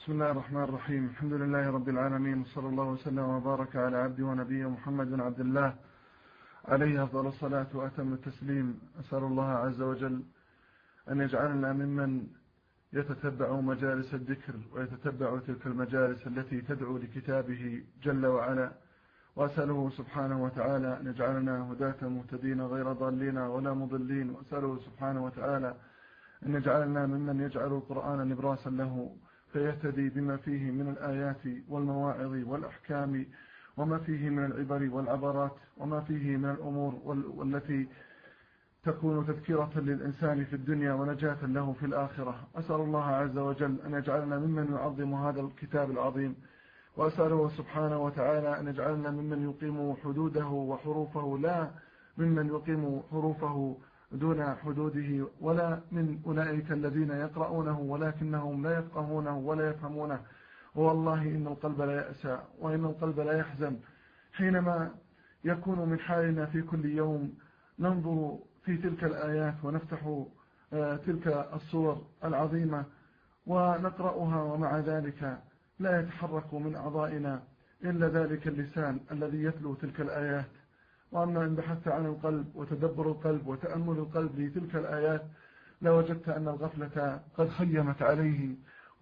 بسم الله الرحمن الرحيم. الحمد لله رب العالمين، وصلى الله وسلم وبارك على عبده ونبيه محمد بن عبد الله عليه أفضل الصلاة وأتم التسليم. أسأل الله عز وجل أن يجعلنا ممن يتتبع مجالس الذكر ويتتبع تلك المجالس التي تدعو لكتابه جل وعلا، وأسأله سبحانه وتعالى أن يجعلنا هداة مهتدين غير ضالين ولا مضلين، وأسأله سبحانه وتعالى أن يجعلنا ممن يجعل القرآن نبراسا له فيهتدي بما فيه من الآيات والمواعظ والأحكام، وما فيه من العبر والعبرات، وما فيه من الأمور والتي تكون تذكرة للإنسان في الدنيا ونجاة له في الآخرة. أسأل الله عز وجل أن يجعلنا ممن يعظم هذا الكتاب العظيم، وأسأله سبحانه وتعالى أن يجعلنا ممن يقيم حدوده وحروفه، لا ممن يقيم حروفه دون حدوده، ولا من أولئك الذين يقرؤونه ولكنهم لا يفقهونه ولا يفهمونه. والله إن القلب لا يأسى وإن القلب لا يحزن حينما يكون من حالنا في كل يوم ننظر في تلك الآيات ونفتح تلك الصور العظيمة ونقرأها، ومع ذلك لا يتحرك من أعضائنا إلا ذلك اللسان الذي يتلو تلك الآيات. وأما إن بحثت عن القلب وتدبر القلب وتأمل القلب لتلك الآيات لوجدت أن الغفلة قد خيمت عليه،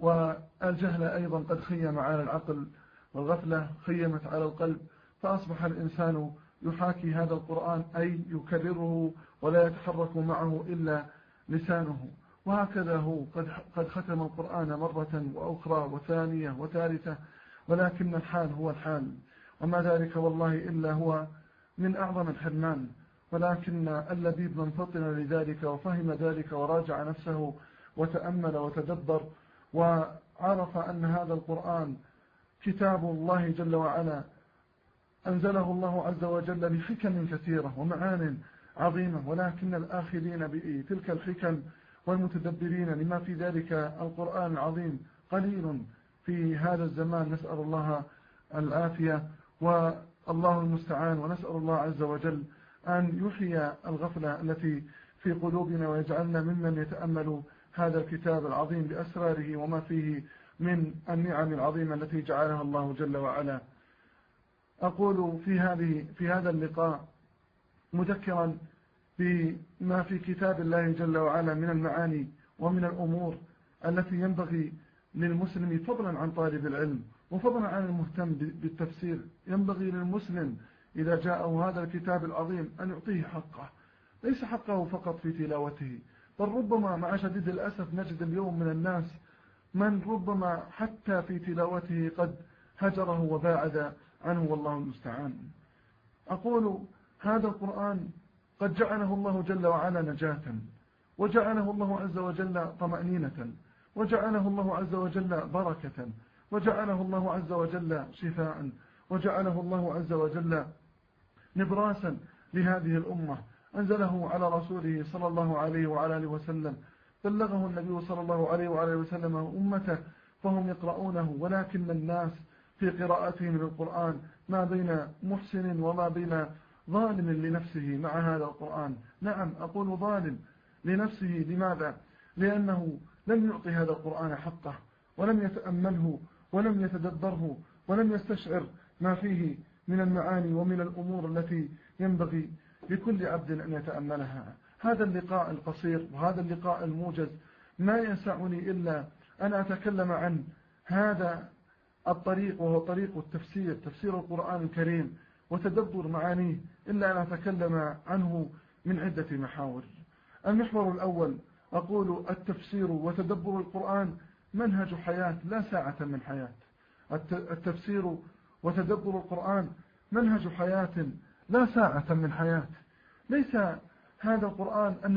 والجهل أيضا قد خيم على العقل، والغفلة خيمت على القلب، فأصبح الإنسان يحاكي هذا القرآن أي يكرره ولا يتحرك معه إلا لسانه. وهكذا هو قد ختم القرآن مرة وأخرى وثانية وثالثة، ولكن الحال هو الحال، وما ذلك والله إلا هو من أعظم الحرمان. ولكن اللبيب من فطن لذلك وفهم ذلك وراجع نفسه وتأمل وتدبر وعرف أن هذا القرآن كتاب الله جل وعلا أنزله الله عز وجل بحكم كثيرة ومعان عظيمة، ولكن الآخذين بتلك الحكم والمتدبرين لما في ذلك القرآن العظيم قليل في هذا الزمان. نسأل الله العافية والله المستعان، ونسأل الله عز وجل أن يحيي الغفلة التي في قلوبنا ويجعلنا ممن يتأمل هذا الكتاب العظيم بأسراره وما فيه من النعم العظيمة التي جعلها الله جل وعلا. أقول في هذا اللقاء مذكرا بما في كتاب الله جل وعلا من المعاني ومن الأمور التي ينبغي للمسلم فضلا عن طالب العلم وفضلا عن المهتم بالتفسير، ينبغي للمسلم إذا جاءه هذا الكتاب العظيم أن يعطيه حقه، ليس حقه فقط في تلاوته، بل ربما مع شديد الأسف نجد اليوم من الناس من ربما حتى في تلاوته قد هجره وباعد عنه، والله المستعان. أقول هذا القرآن قد جعله الله جل وعلا نجاة، وجعله الله عز وجل طمأنينة، وجعله الله عز وجل بركة، وجعله الله عز وجل شفاء، وجعله الله عز وجل نبراسا لهذه الأمة. أنزله على رسوله صلى الله عليه وعلى آله وسلم، بلغه النبي صلى الله عليه وعلى آله وسلم أمته فهم يقرؤونه، ولكن الناس في قراءتهم للقرآن ما بين محسن وما بين ظالم لنفسه مع هذا القرآن. نعم أقول ظالم لنفسه. لماذا؟ لأنه لم يعطي هذا القرآن حقه، ولم يتأمله ولم يتدبره ولم يستشعر ما فيه من المعاني ومن الأمور التي ينبغي لكل عبد أن يتأملها. هذا اللقاء القصير وهذا اللقاء الموجز ما يسعني إلا أن أتكلم عن هذا الطريق، وهو طريق التفسير، تفسير القرآن الكريم وتدبر معانيه، إلا أن أتكلم عنه من عدة محاور. المحور الأول أقول التفسير وتدبر القرآن منهج حياة لا ساعة من حياة. التفسير وتدبر القرآن منهج حياة لا ساعة من حياة. ليس هذا القرآن أن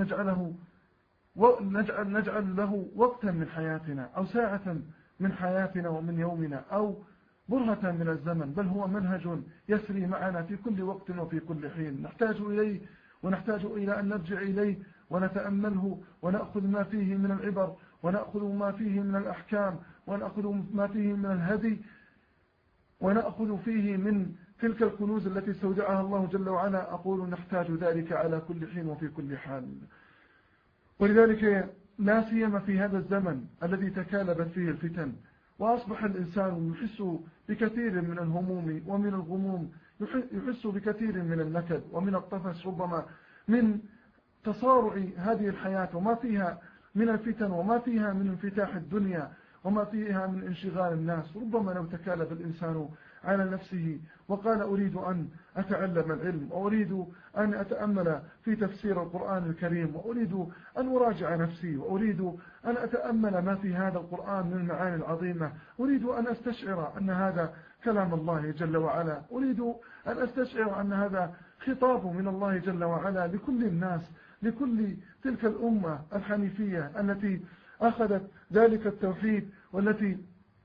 نجعل له وقتا من حياتنا أو ساعة من حياتنا ومن يومنا أو برهة من الزمن، بل هو منهج يسري معنا في كل وقت وفي كل حين نحتاج إليه، ونحتاج إلى أن نرجع إليه ونتأمله ونأخذ ما فيه من العبر، ونأخذ ما فيه من الأحكام، ونأخذ ما فيه من الهدي، ونأخذ فيه من تلك الكنوز التي استودعها الله جل وعلا. أقول نحتاج ذلك على كل حين وفي كل حال. ولذلك لا سيما في هذا الزمن الذي تكالبت فيه الفتن وأصبح الإنسان يحس بكثير من الهموم ومن الغموم، يحس بكثير من النكد ومن الطفش، ربما من تصارع هذه الحياة وما فيها من الفتن وما فيها من انفتاح الدنيا وما فيها من انشغال الناس. ربما لو تكالب الإنسان على نفسه وقال أريد أن أتعلم العلم، وأريد أن أتأمل في تفسير القرآن الكريم، وأريد أن أراجع نفسي، وأريد أن أتأمل ما في هذا القرآن من المعاني العظيمة، أريد أن أستشعر أن هذا كلام الله جل وعلا، أريد أن أستشعر أن هذا خطاب من الله جل وعلا لكل الناس، لكل تلك الأمة الحنيفية التي أخذت ذلك التوحيد، والتي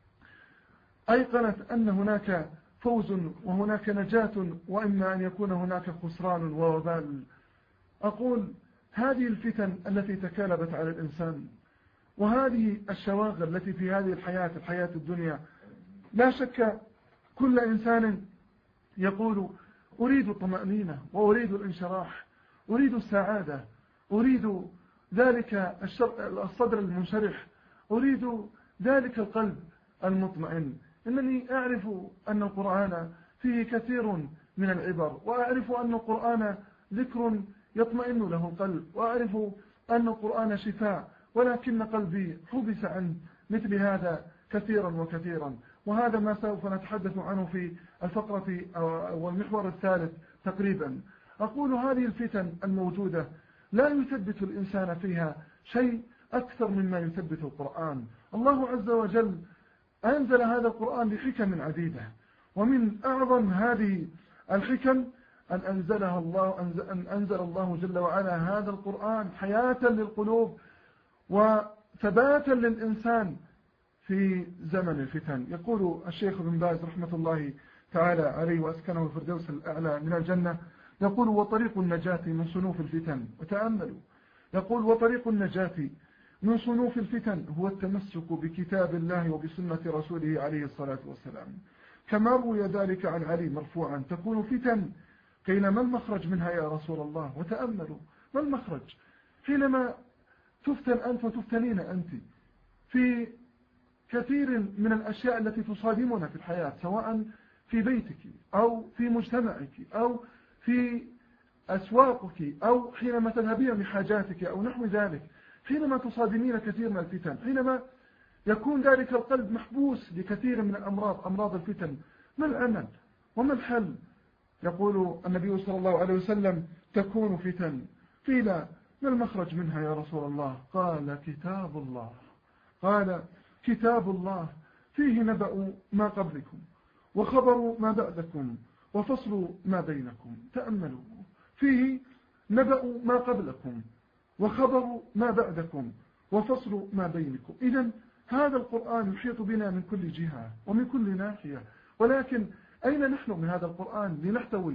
أيقنت أن هناك فوز وهناك نجاة، وإما أن يكون هناك خسران ووبال. أقول هذه الفتن التي تكالبت على الإنسان، وهذه الشواغل التي في هذه الحياة الدنيا، لا شك كل إنسان يقول أريد الطمأنينة، وأريد الانشراح، أريد السعادة، أريد ذلك الصدر المنشرح، أريد ذلك القلب المطمئن. إنني أعرف أن القرآن فيه كثير من العبر، وأعرف أن القرآن ذكر يطمئن له القلب، وأعرف أن القرآن شفاء، ولكن قلبي حبس عن مثل هذا كثيرا وكثيرا. وهذا ما سوف نتحدث عنه في الفقرة أو المحور الثالث تقريبا. أقول هذه الفتن الموجودة لا يثبت الإنسان فيها شيء أكثر مما يثبت القرآن. الله عز وجل أنزل هذا القرآن بحكم عديدة، ومن أعظم هذه الحكم أن أنزل الله جل وعلا هذا القرآن حياة للقلوب وثباتا للإنسان في زمن الفتن. يقول الشيخ ابن باز رحمة الله تعالى عليه وأسكنه الفردوس الأعلى من الجنة، يقول وطريق النجاة من صنوف الفتن، وتأملوا، يقول وطريق النجاة من صنوف الفتن هو التمسك بكتاب الله وبسنة رسوله عليه الصلاة والسلام، كما روي ذلك عن علي مرفوعا تكون فتن قيل ما المخرج منها يا رسول الله؟ وتأملوا ما المخرج حينما تفتن أنت وتفتنين أنت في كثير من الأشياء التي تصادمنا في الحياة، سواء في بيتك أو في مجتمعك أو في أسواقك أو حينما تذهبين لحاجاتك أو نحو ذلك. حينما تصادمين كثير من الفتن، حينما يكون ذلك القلب محبوس لكثير من الأمراض، أمراض الفتن، ما العمل وما الحل؟ يقول النبي صلى الله عليه وسلم تكون فتن، قيل ما المخرج منها يا رسول الله؟ قال كتاب الله، قال كتاب الله فيه نبأ ما قبلكم وخبر ما بعدكم وفصل ما بينكم. تأملوا، فيه نبأ ما قبلكم وخبر ما بعدكم وفصل ما بينكم. إذن هذا القرآن يحيط بنا من كل جهة ومن كل ناحية، ولكن أين نحن من هذا القرآن لنحتوي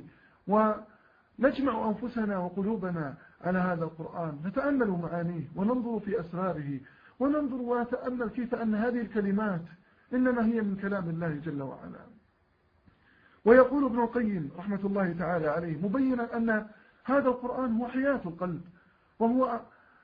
ونجمع أنفسنا وقلوبنا على هذا القرآن، نتأمل معانيه وننظر في أسراره وننظر ونتأمل كيف أن هذه الكلمات إنما هي من كلام الله جل وعلا. ويقول ابن القيم رحمة الله تعالى عليه مبينا أن هذا القرآن هو حياة القلب، وهو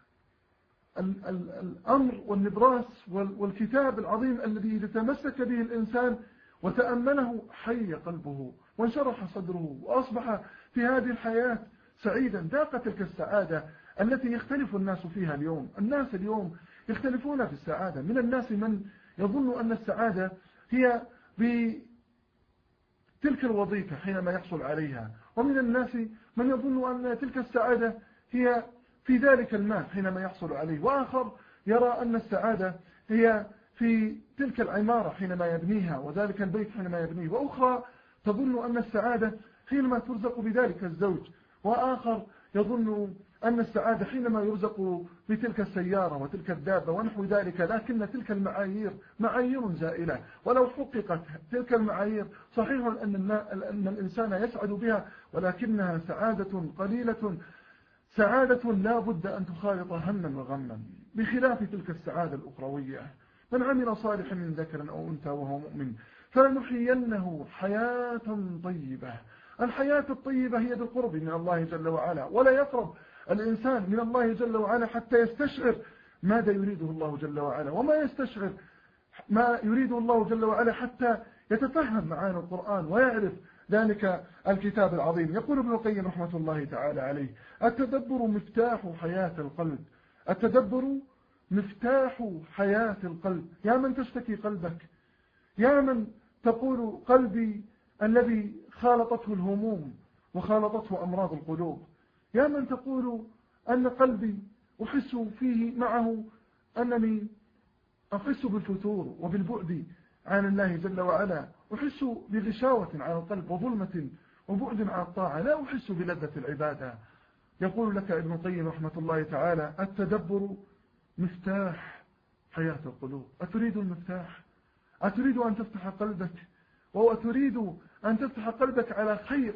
الأمر والنبراس والكتاب العظيم الذي إذا تمسك به الإنسان وتأمله حي قلبه وانشرح صدره وأصبح في هذه الحياة سعيدا، ذاق تلك السعادة التي يختلف الناس فيها اليوم. الناس اليوم يختلفون في السعادة، من الناس من يظن أن السعادة هي بتلك الوظيفة حينما يحصل عليها، ومن الناس من يظن أن تلك السعادة هي في ذلك المال حينما يحصل عليه، وآخر يرى أن السعادة هي في تلك العمارة حينما يبنيها وذلك البيت حينما يبنيه، وأخرى تظن أن السعادة حينما ترزق بذلك الزوج، وآخر يظن أن السعادة حينما يرزق بتلك السيارة وتلك الدابة ونحو ذلك. لكن تلك المعايير معايير زائلة، ولو حققت تلك المعايير صحيح أن الإنسان يسعد بها، ولكنها سعادة قليلة، سعادة لا بد أن تخالط هما وغما، بخلاف تلك السعادة الأخروية. من عمل صالحا من ذكر أو أنثى وهو مؤمن فلنحيينه حياة طيبة. الحياة الطيبة هي بالقرب من الله جل وعلا، ولا يقرب الإنسان من الله جل وعلا حتى يستشعر ماذا يريده الله جل وعلا، وما يستشعر ما يريد الله جل وعلا حتى يتفهم معاني القرآن ويعرف ذلك الكتاب العظيم. يقول ابن القيم رحمة الله تعالى عليه: التدبر مفتاح حياة القلب. التدبر مفتاح حياة القلب. يا من تشتكي قلبك، يا من تقول قلبي الذي خالطته الهموم وخالطته أمراض القلوب، يا من تقول أن قلبي أحس فيه معه أنني أحس بالفتور وبالبعد عن الله جل وعلا، أحس بغشاوة على القلب وظلمة وبعد عن الطاعة، لا أحس بلذة العبادة. يقول لك ابن القيم رحمة الله تعالى: التدبر مفتاح حياة القلوب. أتريد المفتاح؟ أتريد أن تفتح قلبك، وأتريد أن تفتح قلبك على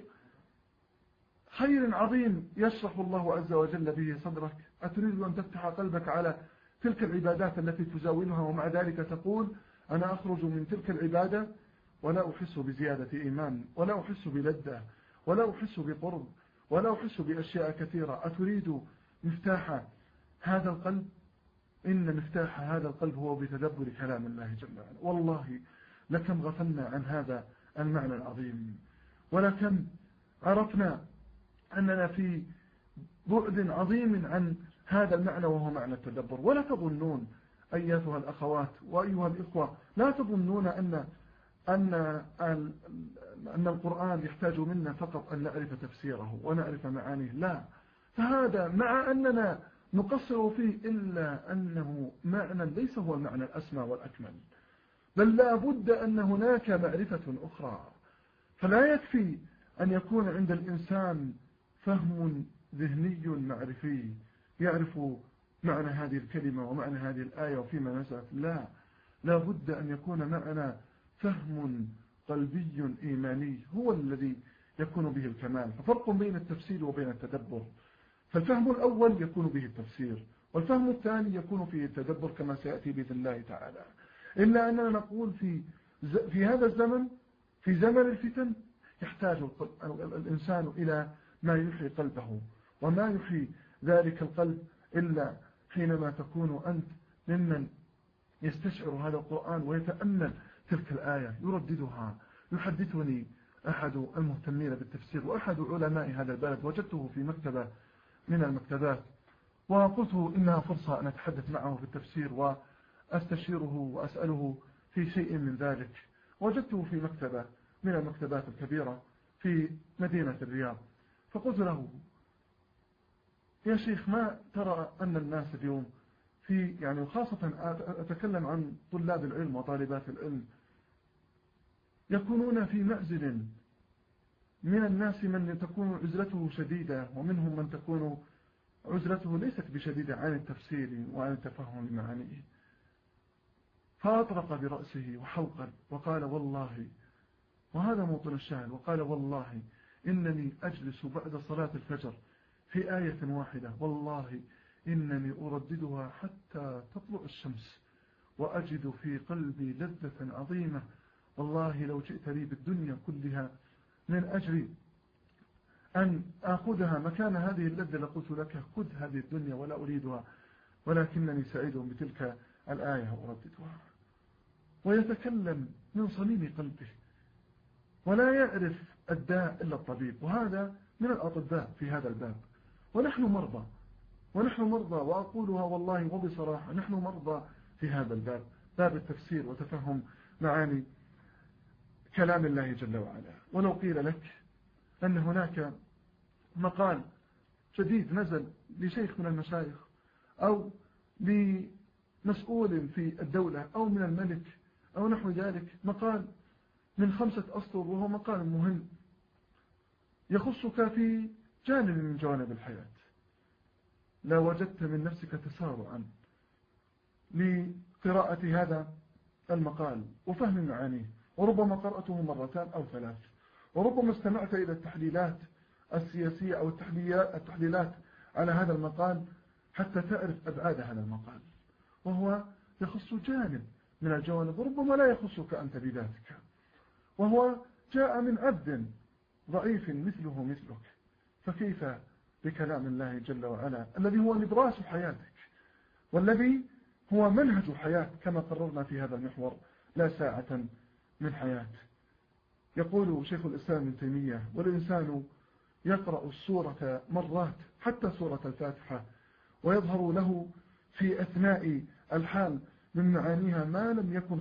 خير عظيم يشرح الله عز وجل به صدرك؟ أتريد أن تفتح قلبك على تلك العبادات التي تزاولها ومع ذلك تقول: أنا أخرج من تلك العبادة ولا أحس بزيادة إيمان، ولا أحس بلذة، ولا أحس بقرب، ولا أحس بأشياء كثيرة؟ أتريد مفتاح هذا القلب؟ إن مفتاح هذا القلب هو بتدبر كلام الله جل وعلا. والله لكم غفلنا عن هذا المعنى العظيم، ولكم عرفنا أننا في بعد عظيم عن هذا المعنى وهو معنى التدبر. ولا تظنون أيتها الأخوات وأيها الإخوة، لا تظنون أن القرآن يحتاج منا فقط أن نعرف تفسيره ونعرف معانيه، لا، فهذا مع أننا نقصر فيه إلا أنه معنى ليس هو المعنى الأسمى والأكمل، بل لا بد أن هناك معرفة أخرى. فلا يكفي أن يكون عند الإنسان فهم ذهني معرفي يعرف معنى هذه الكلمة ومعنى هذه الآية وفيما نزلت، لا بد أن يكون معنا فهم قلبي إيماني هو الذي يكون به الكمال. ففرق بين التفسير وبين التدبر. فالفهم الأول يكون به التفسير، والفهم الثاني يكون فيه التدبر كما سيأتي بإذن الله تعالى. إلا أننا نقول في هذا الزمن، في زمن الفتن، يحتاج الإنسان إلى ما يحيي قلبه، وما يحيي ذلك القلب إلا حينما تكون أنت ممن يستشعر هذا القرآن ويتأمل تلك الآية يرددها. يحدثني أحد المهتمين بالتفسير وأحد علماء هذا البلد، وجدته في مكتبة من المكتبات، وقلت إنها فرصة أن أتحدث معه في التفسير وأستشيره وأسأله في شيء من ذلك. وجدته في مكتبة من المكتبات الكبيرة في مدينة الرياض، فقلت له: يا شيخ، ما ترى أن الناس اليوم وخاصة أتكلم عن طلاب العلم وطالبات العلم، يكونون في معزل من الناس من تكون عزلته شديدة، ومنهم من تكون عزلته ليست بشديدة عن التفسير وعن التفهم معانيه. فأطرق برأسه وحوقا وقال: والله، وهذا موطن الشاهد، وقال: والله إنني أجلس بعد صلاة الفجر في آية واحدة، والله إنني أرددها حتى تطلع الشمس، وأجد في قلبي لذة عظيمة. والله لو جئت لي بالدنيا كلها من أجل أن أخذها مكان هذه اللذة لقلت لك: خذ هذه الدنيا ولا أريدها، ولكنني سعيد بتلك الآية أرددها. ويتكلم من صميم قلبه، ولا يعرف الداء إلا الطبيب، وهذا من الأطباء في هذا الباب. ونحن مرضى، وأقولها والله وبصراحة، نحن مرضى في هذا الباب، باب التفسير وتفهم معاني كلام الله جل وعلا. ولو قيل لك أن هناك مقال جديد نزل لشيخ من المشايخ أو لمسؤول في الدولة أو من الملك أو نحو ذلك، مقال من 5 أسطر، وهو مقال مهم يخصك في جانب من جوانب الحياة، لا وجدت من نفسك تسارعا لقراءة هذا المقال وفهم معانيه، وربما قرأته 2 أو 3، وربما استمعت إلى التحليلات السياسية أو التحليلات على هذا المقال حتى تعرف أبعاد هذا المقال، وهو يخص جانب من الجوانب، وربما لا يخصك أنت بذاتك، وهو جاء من عبد ضعيف مثله مثلك، فكيف بكلام الله جل وعلا الذي هو نبراس حياتك، والذي هو منهج حياة كما قررنا في هذا المحور، لا ساعة من حياة. يقول شيخ الإسلام ابن تيمية: والإنسان يقرأ السورة مرات حتى سورة الفاتحة ويظهر له في أثناء الحال من معانيها ما لم يكن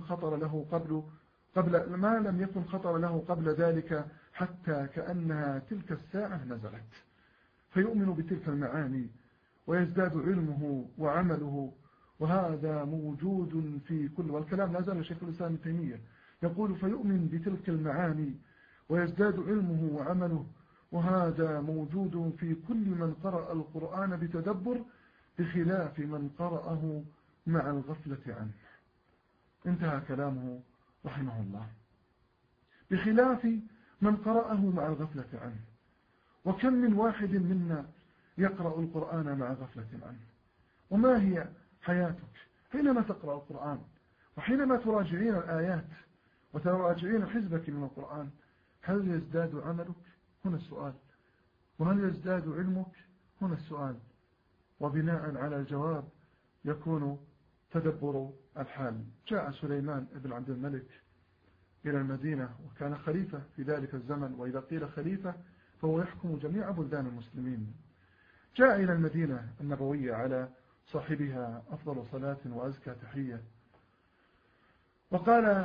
خطر له قبل ذلك، حتى كأنها تلك الساعة نزلت، فيؤمن بتلك المعاني ويزداد علمه وعمله. وهذا موجود في كل، والكلام لا زال شيخ الإسلام ابن تيمية يقول: فيؤمن بتلك المعاني ويزداد علمه وعمله، وهذا موجود في كل من قرأ القرآن بتدبر، بخلاف من قرأه مع الغفلة عنه. انتهى كلامه رحمه الله. بخلاف من قرأه مع الغفلة عنه. وكم من واحد منا يقرأ القرآن مع غفلة عنه؟ وما هي حياتك حينما تقرأ القرآن، وحينما تراجعين الآيات وتراجعين حزبك من القرآن؟ هل يزداد عملك؟ هنا السؤال. وهل يزداد علمك؟ هنا السؤال. وبناء على الجواب يكون تدبر الحال. جاء سليمان بن عبد الملك إلى المدينة، وكان خليفة في ذلك الزمن، وإذا قيل خليفة فهو يحكم جميع بلدان المسلمين. جاء إلى المدينة النبوية على صاحبها أفضل صلاة وأزكى تحية، وقال: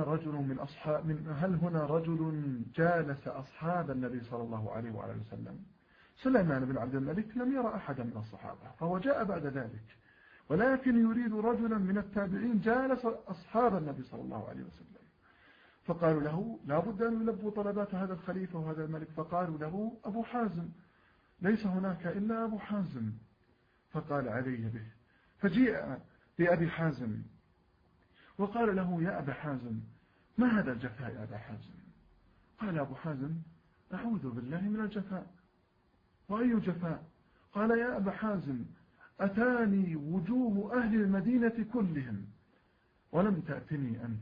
هل هنا رجل جالس أصحاب النبي صلى الله عليه وعلى وسلم؟ سليمان بن عبد الملك لم يرى أحدا من الصحابة، فهو جاء بعد ذلك، ولكن يريد رجلا من التابعين جالس أصحاب النبي صلى الله عليه وسلم. فقالوا له: لا بد أن يلبوا طلبات هذا الخليفة وهذا الملك. فقالوا له: أبو حازم، ليس هناك إلا أبو حازم. فقال: علي به. فجيء بأبي حازم وقال له: يا أبا حازم، ما هذا الجفاء يا أبا حازم؟ قال أبو حازم: أعوذ بالله من الجفاء. وأي جفاء؟ قال: يا أبا حازم، أتاني وجوه أهل المدينة كلهم ولم تأتني أنت.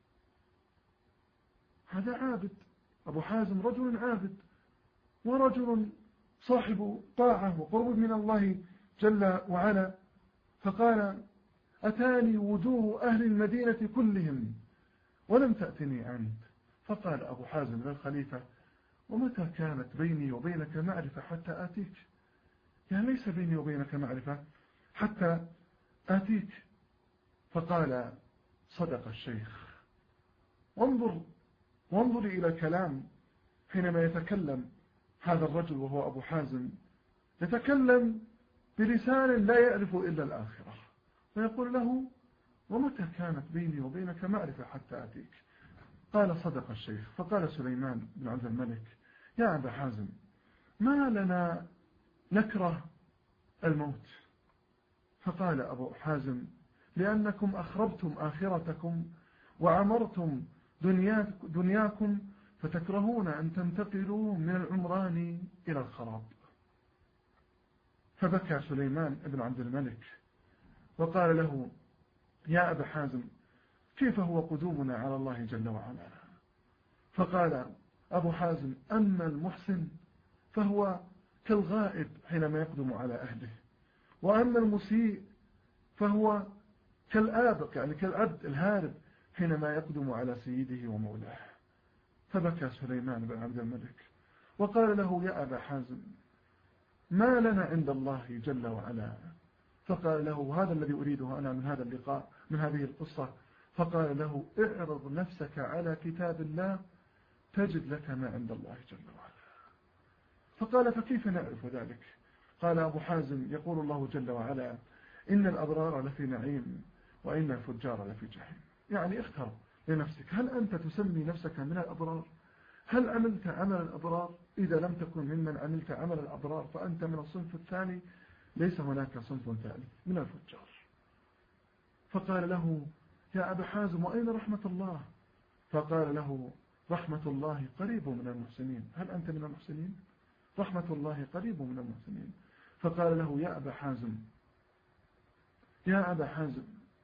هذا عابد، أبو حازم رجل عابد ورجل صاحب طاعة وقرب من الله جل وعلا، فقال: أتاني وجوه أهل المدينة كلهم ولم تأتني أنت. فقال أبو حازم للخليفة: ومتى كانت بيني وبينك معرفة حتى آتيك؟ يعني ليس بيني وبينك معرفة حتى آتيك. فقال: صدق الشيخ. وانظر إلى الكلام حينما يتكلم هذا الرجل وهو أبو حازم، يتكلم بلسان لا يعرف إلا الآخرة، ويقول له: ومتى كانت بيني وبينك معرفة حتى آتيك؟ قال: صدق الشيخ. فقال سليمان بن عبد الملك: يا أبا حازم، ما لنا نكره الموت؟ فقال أبو حازم: لأنكم أخربتم آخرتكم وعمرتم دنياكم، فتكرهون أن تنتقلوا من العمران إلى الخراب. فبكى سليمان بن عبد الملك وقال له: يا أبا حازم، كيف هو قدومنا على الله جل وعلا؟ فقال أبو حازم: أما المحسن فهو كالغائب حينما يقدم على أهله، وأما المسيء فهو كالآبق، يعني كالعبد الهارب حينما يقدم على سيده ومولاه. فبكى سليمان بن عبد الملك وقال له: يا أبا حازم، ما لنا عند الله جل وعلا؟ فقال له: هذا الذي أريده أنا من هذا اللقاء، من هذه القصة. فقال له: اعرض نفسك على كتاب الله تجد لك ما عند الله جل وعلا. فقال: فكيف نعرف ذلك؟ قال أبو حازم: يقول الله جل وعلا: إن الأبرار لفي نعيم وإن الفجار لفي جحيم. يعني اختر لنفسك، هل أنت تسمي نفسك من الأبرار؟ هل عملت عمل الأبرار؟ إذا لم تكن ممن عملت عمل الأبرار فأنت من الصنف الثاني، ليس هناك صنف ثالث من الفجار. فقال له: يا أبا حازم، وأين رحمة الله؟ فقال له: رحمة الله قريب من المحسنين. هل أنت من المحسنين؟ رحمة الله قريب من المحسنين. فقال له: يا أبا حازم، يا أبا حازم،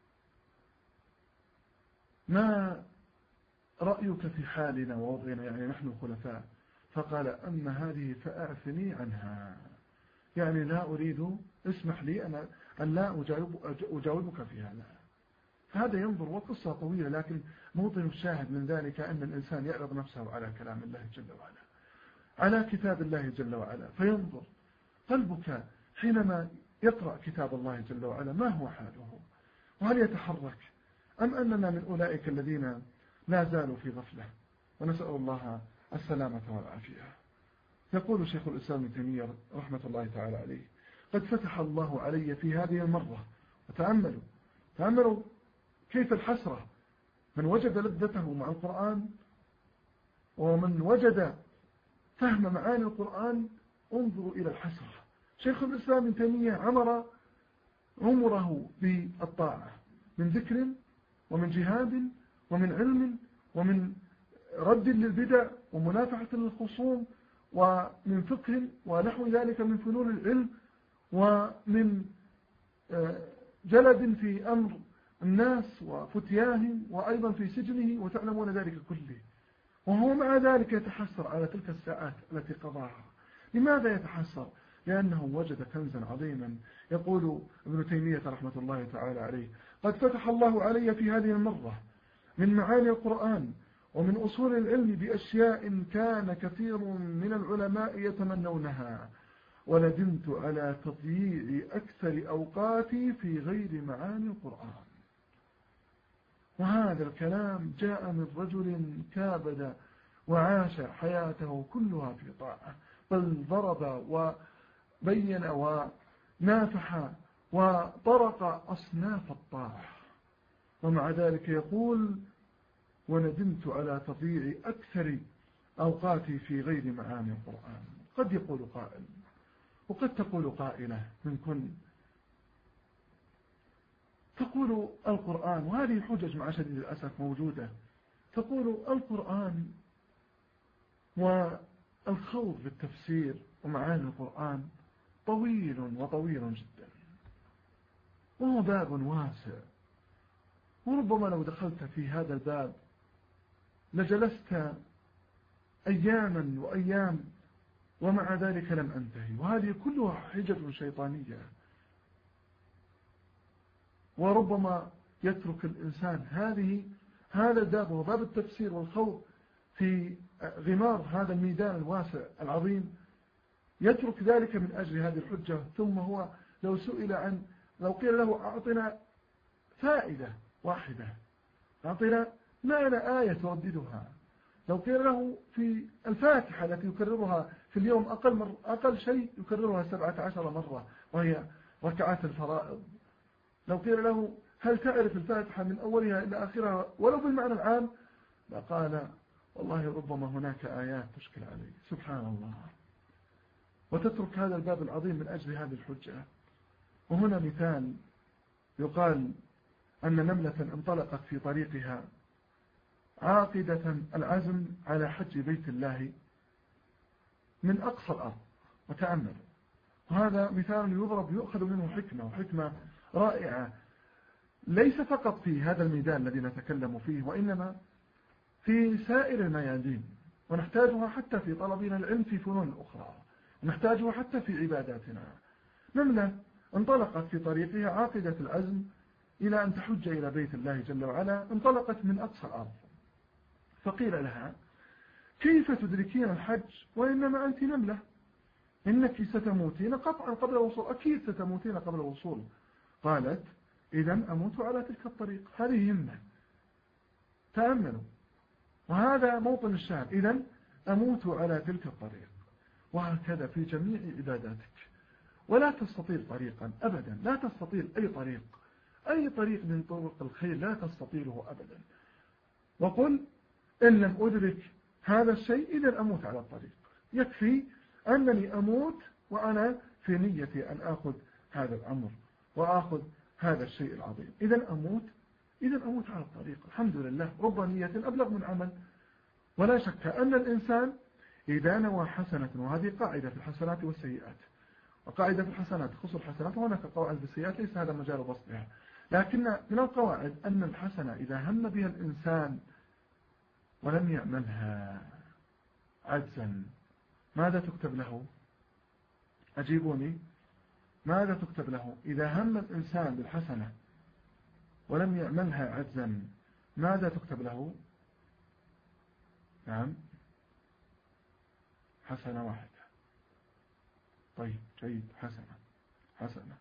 ما رأيك في حالنا ووضعنا، يعني نحن خلفاء؟ فقال: أما هذه فأعفني عنها، يعني لا أريد، اسمح لي أنا أن لا أجاوبك في هذا. فهذا ينظر، وقصة طويلة، لكن موطن الشاهد من ذلك أن الإنسان يعرض نفسه على كلام الله جل وعلا، على كتاب الله جل وعلا، فينظر قلبك حينما يقرأ كتاب الله جل وعلا ما هو حاله، وهل يتحرك أم أننا من أولئك الذين لا زالوا في غفلة، ونسأل الله السلامة والعافية. يقول شيخ الإسلام ابن تيمية رحمة الله تعالى عليه: قد فتح الله علي في هذه المرة. وتأملوا كيف الحسرة، من وجد لذته مع القرآن ومن وجد فهم معاني القرآن، انظروا إلى الحسرة. شيخ الإسلام ابن تيمية عمر عمره بالطاعة، من ذكر ومن جهاد ومن علم ومن رد للبدع ومنافحة للخصوم ومن فقه ونحو ذلك من فنون العلم، ومن جلد في أمر الناس وفتياهم، وأيضا في سجنه، وتعلمون ذلك كله، وهو مع ذلك يتحسر على تلك الساعات التي قضاها. لماذا يتحسر؟ لأنه وجد كنزا عظيما. يقول ابن تيمية رحمة الله تعالى عليه: قد فتح الله علي في هذه المرة من معاني القرآن ومن أصول العلم بأشياء كان كثير من العلماء يتمنونها، وندمت على تضييع أكثر أوقاتي في غير معاني القرآن. وهذا الكلام جاء من رجل كابد وعاش حياته كلها في طاعة، بل ضرب وبين ونافح وطرق أصناف الطاعة، ومع ذلك يقول: وندمت على تضييع أكثر أوقاتي في غير معاني القرآن. قد يقول قائل، وقد تقول قائلة منكن تقول القرآن، وهذه حجج مع شديد الأسف موجودة، تقول القرآن والخوض بالتفسير ومعاني القرآن طويل وطويل جدا، وهو باب واسع، وربما لو دخلت في هذا الباب لجلست أياما وأيام، ومع ذلك لم أنتهي. وهذه كلها حجج شيطانية، وربما يترك الإنسان هذا الباب وباب التفسير والخوض في غمار هذا الميدان الواسع العظيم، يترك ذلك من أجل هذه الحجة. ثم هو لو قيل له أعطنا فائدة واحدة، أعطنا معنى آية ترددها، لو قيل له في الفاتحة التي يكررها في اليوم أقل شيء يكررها 17 مرة وهي ركعات الفرائض، لو قيل له هل تعرف الفاتحة من أولها إلى آخرها ولو بالمعنى العام، لقال والله ربما هناك آيات تشكل عليه. سبحان الله. وتترك هذا الباب العظيم من أجل هذه الحجة. وهنا مثال، يقال أن نملة انطلقت في طريقها عاقدة العزم على حج بيت الله من أقصى الأرض. وتأمل، وهذا مثال يضرب يؤخذ منه حكمة رائعة، ليس فقط في هذا الميدان الذي نتكلم فيه، وإنما في سائر الميادين، ونحتاجها حتى في طلبنا العلم في فنون أخرى، ونحتاجها حتى في عباداتنا. نملة انطلقت في طريقها عاقدة العزم إلى أن تحج إلى بيت الله جل وعلا، انطلقت من أقصى الأرض، فقيل لها كيف تدركين الحج وإنما أنت نملة؟ إنك ستموتين قطعا قبل الوصول، أكيد ستموتين قبل الوصول. قالت إذن أموت على تلك الطريق. هذه همة، تأملوا، وهذا موطن الشاهد، إذن أموت على تلك الطريق. وهكذا في جميع عباداتك، ولا تستطيل طريقا أبدا، لا تستطيل أي طريق من طرق الخير لا تستطيله أبدا. وقل إن لم أدرك هذا الشيء إذن أموت على الطريق، يكفي أنني أموت وأنا في نيتي أن أخذ هذا الأمر وأخذ هذا الشيء العظيم. إذن أموت على الطريق. الحمد لله، رب نية أبلغ من عمل. ولا شك أن الإنسان إذا نوى حسنة، وهذه قاعدة في الحسنات والسيئات، وقاعدة في الحسنات خصوص الحسنات، وهناك قواعد في السيئات ليس هذا مجال بسطها، لكن من القواعد أن الحسنة إذا هم بها الإنسان ولم يعملها عجزا، ماذا تكتب له؟ أجيبوني، ماذا تكتب له؟ إذا هم الإنسان بالحسنة ولم يعملها عجزا ماذا تكتب له؟ نعم، حسنة واحدة. طيب جيد، حسنة.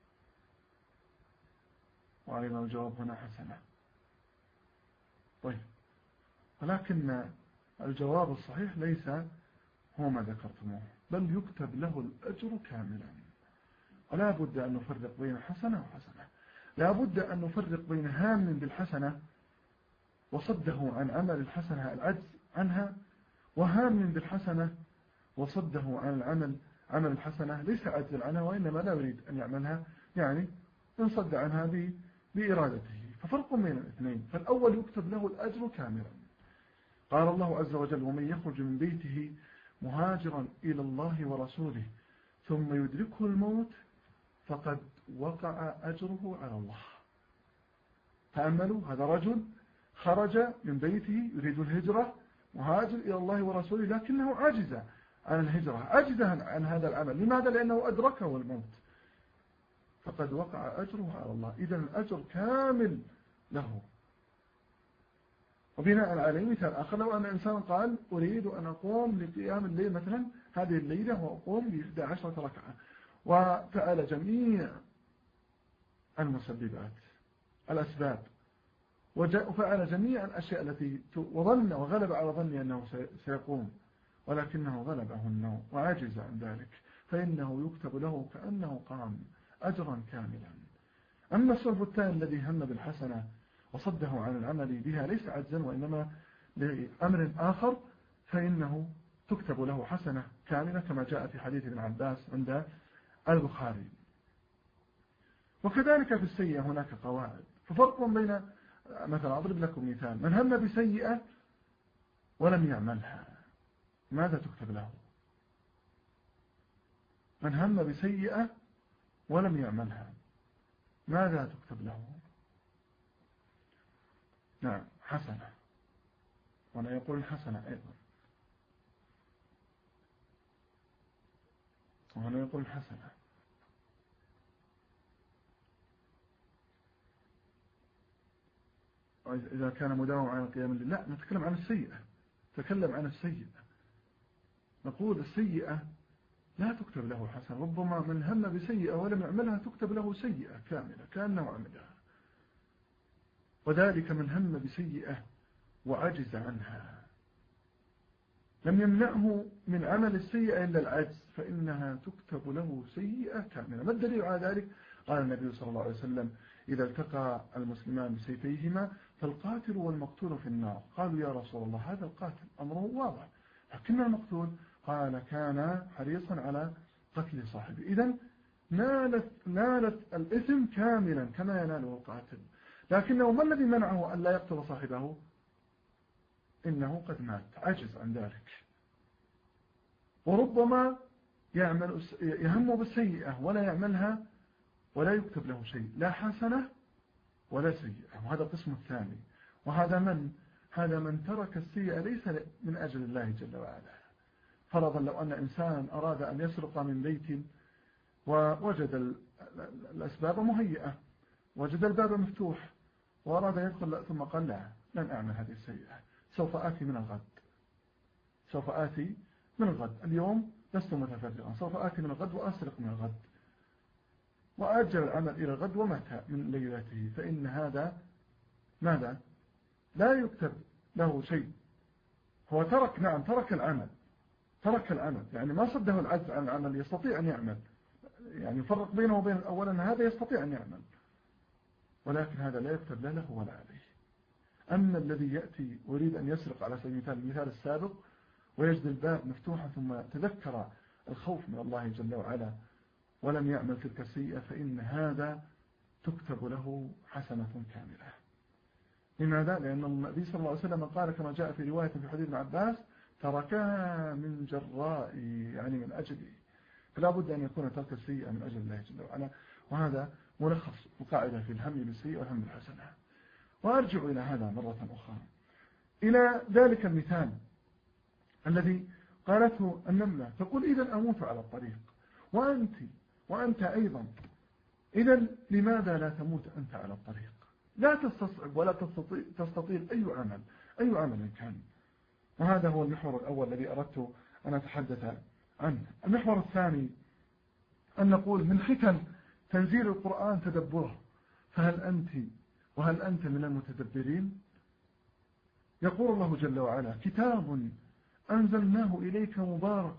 وأيضا الجواب هنا حسنة. طيب، ولكن الجواب الصحيح ليس هو ما ذكرتموه، بل يكتب له الأجر كاملا. ولا بد أن نفرق بين حسنة وحسنة، لا بد أن نفرق بين هام بالحسنة وصده عن عمل الحسنة العجز عنها، وهام بالحسنة وصده عن عمل الحسنة ليس عجز عنها وإنما لا يريد أن يعملها، يعني ينصد عنها بإرادته. ففرق بين الاثنين. فالأول يكتب له الأجر كاملا. قال الله عز وجل: ومن يخرج من بيته مهاجرا إلى الله ورسوله ثم يدركه الموت فقد وقع أجره على الله. تأملوا، هذا رجل خرج من بيته يريد الهجرة، مهاجر إلى الله ورسوله، لكنه عجز عن الهجرة، عجز عن هذا العمل. لماذا؟ لأنه أدركه الموت، فقد وقع أجره على الله. إذن الأجر كامل له. وبناء عليه مثال آخر، لو أن إنسان قال: أريد أن أقوم لقيام الليل مثلا هذه الليلة وأقوم ب11 ركعة، وفعل جميع المسببات الأسباب وفعل جميع الأشياء التي وظن وغلب على ظني أنه سيقوم، ولكنه غلبه النوم وعجز عن ذلك، فإنه يكتب له كأنه قام أجرا كاملا. أما الصنف الثاني الذي هم بالحسنة وصده عن العمل بها ليس عجزا وإنما لأمر آخر، فإنه تكتب له حسنة كاملة كما جاء في حديث ابن عباس عند البخاري. وكذلك في السيئة هناك قواعد. ففرق بين، مثلا أضرب لكم مثال: من هم بسيئة ولم يعملها ماذا تكتب له؟ من هم بسيئة ولم يعملها ماذا تكتب له؟ نعم، حسنة. وأنا يقول حسنة أيضا، وهنا يقول حسنة. إذا كان مداوم على قيام الليل، لا، نتكلم عن السيئة. تكلم عن السيئة، نقول السيئة لا تكتب له حسنة. ربما من هم بسيئة ولم يعملها تكتب له سيئة كاملة كأنه عملها. وذلك من هم بسيئة وعجز عنها، لم يمنعه من عمل السيئة إلا العجز، فإنها تكتب له سيئة كاملة. ما الدليل على ذلك؟ قال النبي صلى الله عليه وسلم: إذا التقى المسلمان بسيفيهما فالقاتل والمقتول في النار. قالوا: يا رسول الله، هذا القاتل أمره واضح، لكن المقتول؟ قال: كان حريصا على قتل صاحبه. إذن نالت الإثم كاملا كما يناله القاتل، لكنه ما الذي منعه أن لا يقتل صاحبه؟ إنه قد مات، عجز عن ذلك. وربما يهم بالسيئة ولا يعملها ولا يكتب له شيء، لا حسنة ولا سيئة، وهذا القسم الثاني. وهذا من ترك السيئة ليس من أجل الله جل وعلا. فرضا لو أن إنسان أراد أن يسرق من بيت ووجد الأسباب مهيئة، وجد الباب مفتوح وأراد أن يدخل، ثم قال: لا، لن أعمل هذه السيئة، سوف آتي من الغد، اليوم لست متفرغا، سوف آتي من الغد وأسرق من الغد، وأجل العمل إلى الغد ومات من ليلته. فإن هذا ماذا؟ لا يكتب له شيء. هو ترك العمل، يعني ما صده العجز عن العمل، يستطيع أن يعمل، يعني يفرق بينه وبين الأول أن هذا يستطيع أن يعمل، ولكن هذا لا يكتب لا له ولا عليه. أما الذي يأتي ويريد أن يسرق على سبيل المثال السابق ويجد الباب مفتوحا ثم تذكر الخوف من الله جل وعلا ولم يعمل تلك السيئة، فإن هذا تكتب له حسنة كاملة. لماذا؟ لأن النبي صلى الله عليه وسلم قال كما جاء في رواية في حديث ابن عباس: تركها من جراء، يعني من أجلي. فلا بد أن يكون ترك السيئة من أجل الله جل وعلا. وهذا ملخص القاعدة في الهم بالسيئة والهم بالحسنة. وأرجع إلى هذا مرة أخرى، إلى ذلك المثال الذي قالته النملة، تقول: إذا أموت على الطريق. وأنت أيضا. إذن لماذا لا تموت أنت على الطريق؟ لا تستصعب ولا تستطيل أي عمل كان. وهذا هو المحور الأول الذي أردت أن أتحدث عنه. المحور الثاني أن نقول من حكم تنزيل القرآن تدبره، فهل أنت من المتدبرين؟ يقول الله جل وعلا: كتاب أنزلناه إليك مبارك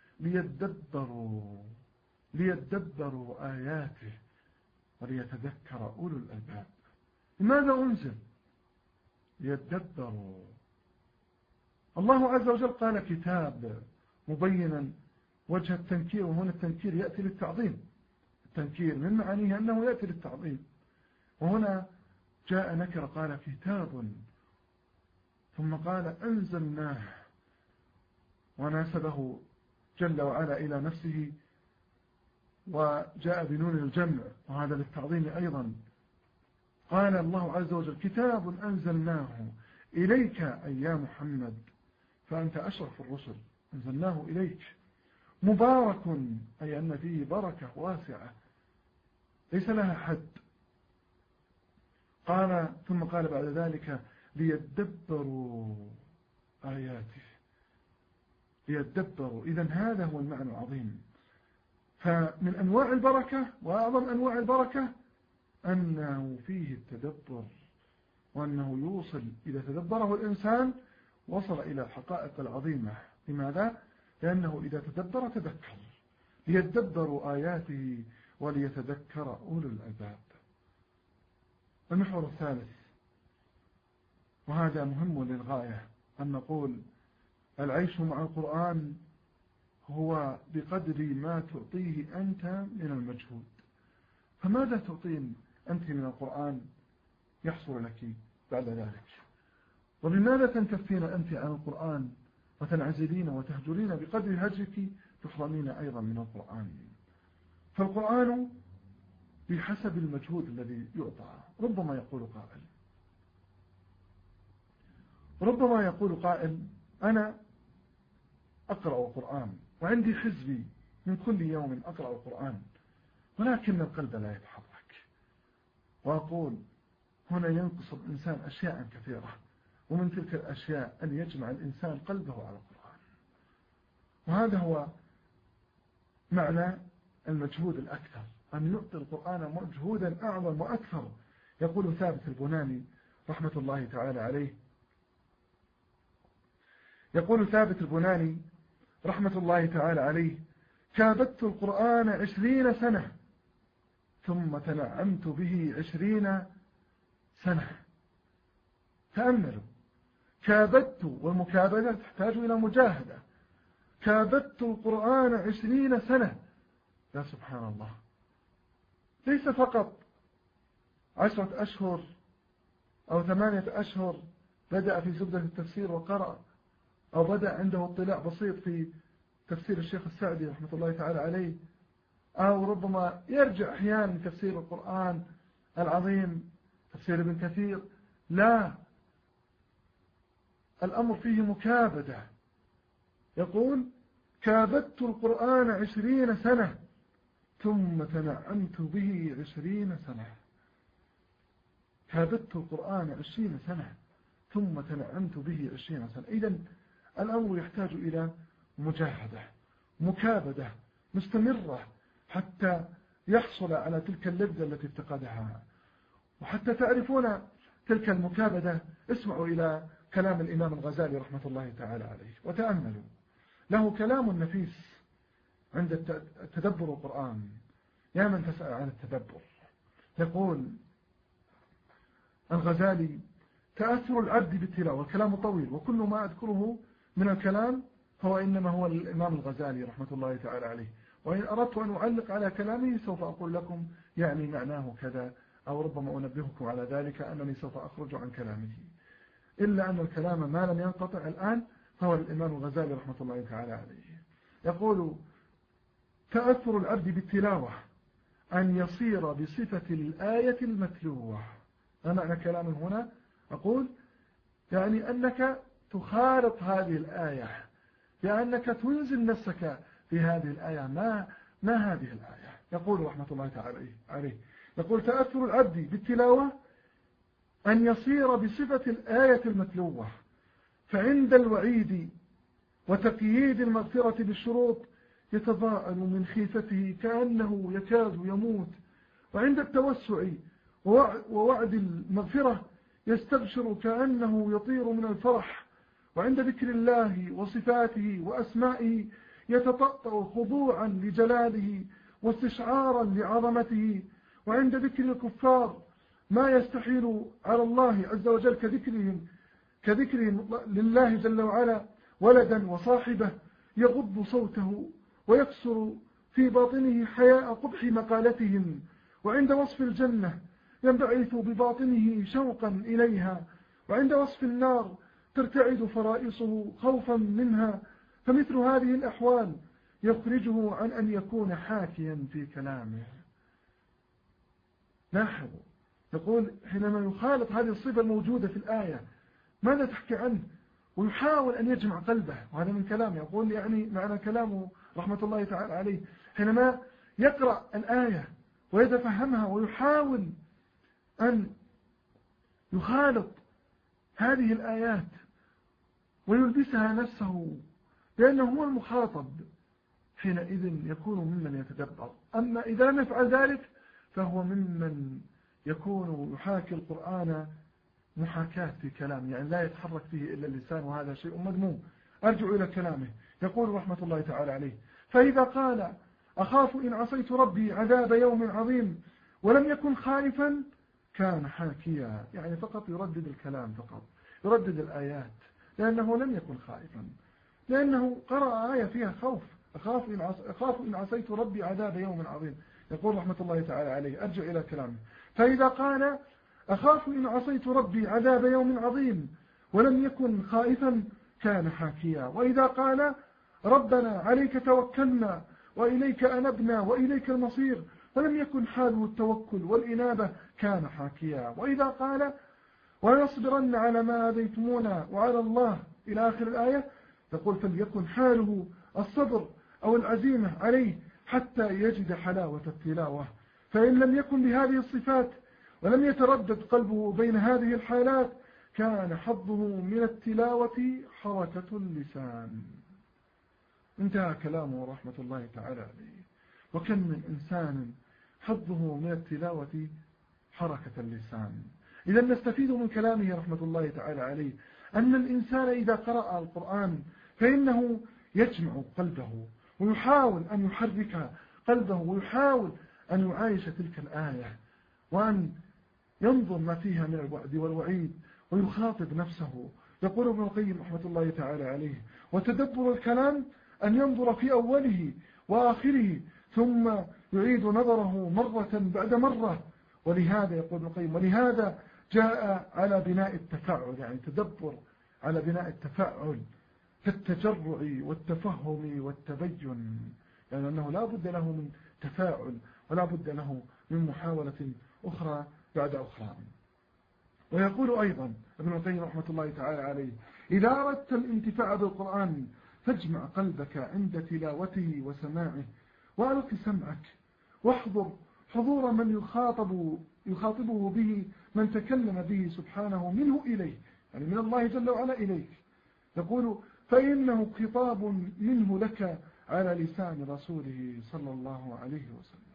ليدبروا آياته وليتذكر أولو الألباب. لماذا أنزل؟ ليدبروا. الله عز وجل قال كتاب مبينا وجه التنكير، وهنا التنكير يأتي للتعظيم. التنكير من معانيه أنه يأتي للتعظيم، وهنا جاء نكر قال كتاب ثم قال أنزلناه، وناسبه جل وعلا إلى نفسه وجاء بنون الجمع، وهذا للتعظيم أيضا. قال الله عز وجل: كتاب أنزلناه إليك أي يا محمد، فأنت أشرف الرسل، أنزلناه إليك. مبارك أي أن فيه بركة واسعة ليس لها حد. ثم قال بعد ذلك: ليدبروا آياته. ليدبروا. إذن هذا هو المعنى العظيم. فمن أنواع البركة وأعظم أنواع البركة أنه فيه التدبر، وأنه يوصل إذا تدبره الإنسان وصل إلى الحقائق العظيمة. لماذا؟ لأنه إذا تدبر تذكر. ليدبروا آياته وليتذكر أولو الألباب. المحور الثالث، وهذا مهم للغاية، أن نقول العيش مع القرآن هو بقدر ما تعطيه أنت من المجهود. فماذا تعطين أنت من القرآن يحصل لك بعد ذلك؟ وبماذا تنكفين أنت عن القرآن وتنعزلين وتهجرين بقدر هجرك تحرمين أيضا من القرآن؟ فالقرآن بحسب المجهود الذي يعطى. ربما يقول قائل أنا أقرأ القرآن وعندي حزبي من كل يوم أقرأ القرآن، ولكن القلب لا يتحرك. وأقول هنا ينقص الإنسان أشياء كثيرة، ومن تلك الأشياء أن يجمع الإنسان قلبه على القرآن. وهذا هو معنى المجهود الأكثر، أن يعطي القرآن مجهودا أعظم وأكثر. يقول ثابت البناني رحمة الله تعالى عليه، كابدت القرآن 20 سنة ثم تنعمت به 20 سنة. تأملوا، كابدت، والمكابدة تحتاج إلى مجاهدة. كابدت القرآن 20 سنة. يا سبحان الله، ليس فقط 10 أشهر أو 8 أشهر بدأ في زبدة التفسير وقرأ، أو بدأ عنده اطلاع بسيط في تفسير الشيخ السعدي رحمة الله تعالى عليه، أو ربما يرجع أحيانا لتفسير القرآن العظيم تفسير ابن كثير. لا، الأمر فيه مكابدة. يقول كابدت القرآن 20 سنة ثم تنعمت به 20 سنة. كابدت القرآن 20 سنة ثم تنعمت به 20 سنة. إذن الأمر يحتاج إلى مجاهدة، مكابدة مستمرة، حتى يحصل على تلك اللذة التي افتقدها. وحتى تعرفون تلك المكابدة اسمعوا إلى كلام الإمام الغزالي رحمة الله تعالى عليه وتأملوا. له كلام نفيس عند تدبر القرآن. يا من تسأل عن التدبر، يقول الغزالي: تأثر العبد بالتلاوة، والكلام طويل وكل ما أذكره من الكلام هو إنما هو الإمام الغزالي رحمة الله تعالى عليه، وإن أردت أن أعلق على كلامه سوف أقول لكم يعني معناه كذا، أو ربما أنبهكم على ذلك أنني سوف أخرج عن كلامه، إلا أن الكلام ما لم ينقطع الآن فهو الإمام الغزالي رحمة الله تعالى عليه. يقول: تأثر العبد بالتلاوة أن يصير بصفة الآية المتلوة. معنى كلام هنا أقول يعني أنك تخالط هذه الآية، لأنك تنزل نفسك في هذه الآية ما هذه الآية؟ يقول رحمة الله تعالى عليه يقول تأثر العبد بالتلاوة أن يصير بصفة الآية المتلوة، فعند الوعيد وتقييد المغفرة بالشروط يتضاءل من خيفته كأنه يكاد يموت، وعند التوسع ووعد المغفرة يستبشر كأنه يطير من الفرح، وعند ذكر الله وصفاته وأسمائه يتطأطأ خضوعا لجلاله واستشعارا لعظمته، وعند ذكر الكفار ما يستحيل على الله عز وجل كذكرهم لله جل وعلا ولدا وصاحبه يغض صوته ويكسر في باطنه حياء قبح مقالتهم، وعند وصف الجنة ينبعث بباطنه شوقا إليها، وعند وصف النار ترتعد فرائصه خوفا منها، فمثل هذه الأحوال يخرجه عن أن يكون حاكيا في كلامه. لاحظوا يقول حينما يخالط هذه الصفة الموجودة في الآية ماذا تحكي عنه، ويحاول أن يجمع قلبه، وهذا من كلامه. يقول يعني معنى كلامه رحمة الله تعالى عليه حينما يقرأ الآية ويتفهمها ويحاول أن يخالط هذه الآيات ويلبسها نفسه لأنه هو المخاطب، حينئذ يكون ممن يتدبر. أما إذا لم يفعل ذلك فهو ممن يكون يحاكي القرآن محاكاة في كلام، يعني لا يتحرك فيه إلا اللسان، وهذا شيء مذموم. أرجع إلى كلامه يقول رحمة الله تعالى عليه فإذا قال أخاف إن عصيت ربي عذاب يوم عظيم ولم يكن خائفا كان حاكيا، يعني فقط يردد الكلام، فقط يردد الآيات، لأنه لم يكن خائفا، لأنه قرأ آية فيها خوف، أخاف إن عصيت ربي عذاب يوم عظيم. يقول رحمة الله تعالى عليه أرجع إلى كلامه فإذا قال أخاف إن عصيت ربي عذاب يوم عظيم ولم يكن خائفا كان حاكيا، وإذا قال ربنا عليك توكلنا وإليك أنبنا وإليك المصير ولم يكن حاله التوكل والإنابة كان حاكيا، وإذا قال ونصبرن على ما آذيتمونا وعلى الله إلى آخر الآية يقول فليكن حاله الصبر أو العزيمة عليه حتى يجد حلاوة التلاوة، فإن لم يكن بهذه الصفات ولم يتردد قلبه بين هذه الحالات كان حظه من التلاوة حركة اللسان. انتهى كلامه رحمة الله تعالى عليه. وكم من إنسان حظه من التلاوة حركة اللسان. إذا نستفيد من كلامه رحمة الله تعالى عليه أن الإنسان إذا قرأ القرآن فإنه يجمع قلبه ويحاول أن يحرك قلبه ويحاول أن يعايش تلك الآية وأن ينظر ما فيها من الوعد والوعيد ويخاطب نفسه. يقول ابن القيم رحمة الله تعالى عليه وتدبر الكلام أن ينظر في أوله وآخره ثم يعيد نظره مرة بعد مرة، ولهذا يقول ابن القيم ولهذا جاء على بناء التفاعل، يعني تدبر على بناء التفاعل كالتجرع والتفهم والتبين، يعني أنه لا بد له من تفاعل ولا بد له من محاولة أخرى بعد أخرى. ويقول أيضا ابن القيم رحمة الله تعالى عليه إذا أردت الانتفاع بالقرآن فاجمع قلبك عند تلاوته وسماعه وألق سمعك واحضر حضور من يخاطبه به من تكلم به سبحانه منه إليه، يعني من الله جل وعلا إليك. يقول فإنه خطاب منه لك على لسان رسوله صلى الله عليه وسلم.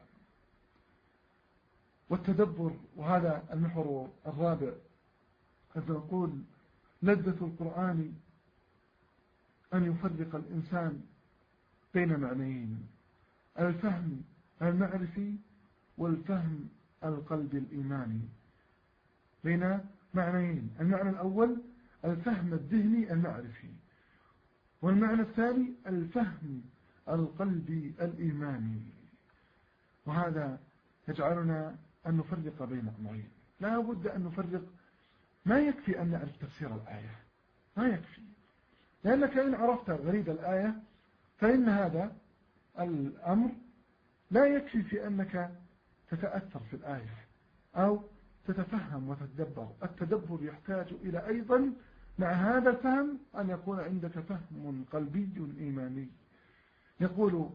والتدبر، وهذا المحور الرابع، قد نقول لذة القرآن أن يفرق الإنسان بين معنيين: الفهم المعرفي والفهم القلب الإيماني، بين معنيين: المعنى الأول الفهم الذهني المعرفي، والمعنى الثاني الفهم القلبي الإيماني. وهذا يجعلنا أن نفرق بين أمرين. لا بد أن نفرق. ما يكفي أن نعرف تفسير الآية، ما يكفي، لأنك إن عرفت غريب الآية فإن هذا الأمر لا يكفي في أنك تتأثر في الآية أو تتفهم وتتدبر. التدبر يحتاج إلى أيضا مع هذا الفهم أن يكون عندك فهم قلبي إيماني. يقول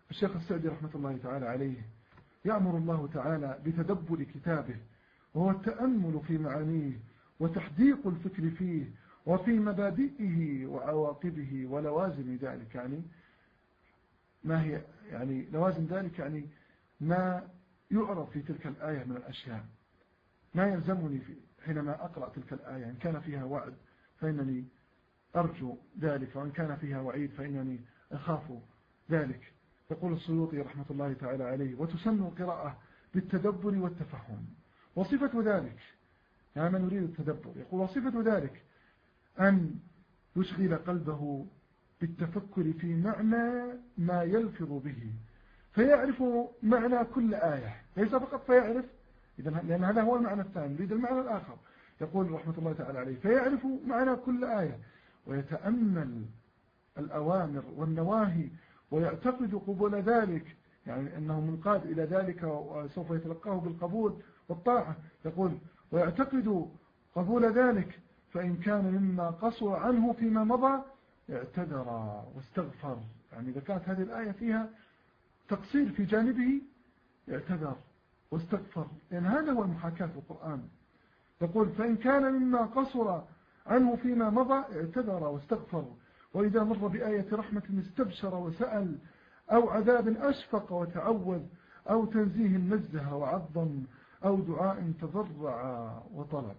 الشيخ السعدي رحمة الله تعالى عليه يأمر الله تعالى بتدبر كتابه، وهو التأمل في معانيه وتحديق الفكر فيه وفي مبادئه وعواقبه ولوازم ذلك. يعني ما هي يعني لوازم ذلك؟ يعني ما يعرف في تلك الآية من الأشياء، ما يلزمني حينما أقرأ تلك الآية، إن كان فيها وعد فإنني أرجو ذلك، وإن كان فيها وعيد فإنني أخاف ذلك. يقول السيوطي رحمة الله تعالى عليه: وتسن القراءة بالتدبر والتفهم، وصفة ذلك يعني من يريد التدبر يقول وصفة ذلك أن يشغل قلبه بالتفكر في معنى ما يلفظ به، فيعرف معنى كل آية، ليس فقط فيعرف، لأن هذا هو المعنى الثاني، يريد المعنى الآخر. يقول رحمة الله تعالى عليه: فيعرف معنى كل آية ويتأمل الأوامر والنواهي ويعتقد قبول ذلك، يعني أنه منقاد إلى ذلك وسوف يتلقاه بالقبول والطاعة. يقول: ويعتقد قبول ذلك، فإن كان مما قصر عنه فيما مضى اعتذر واستغفر. يعني إذا كانت هذه الآية فيها تقصير في جانبه اعتذر واستغفر، لأن هذا هو المحاكاة في القرآن. يقول: فإن كان مما قصر عنه فيما مضى اعتذر واستغفر، وإذا مر بآية رحمة استبشر وسأل، أو عذاب أشفق وتعوذ، أو تنزيه نزه وعظم، أو دعاء تضرع وطلب.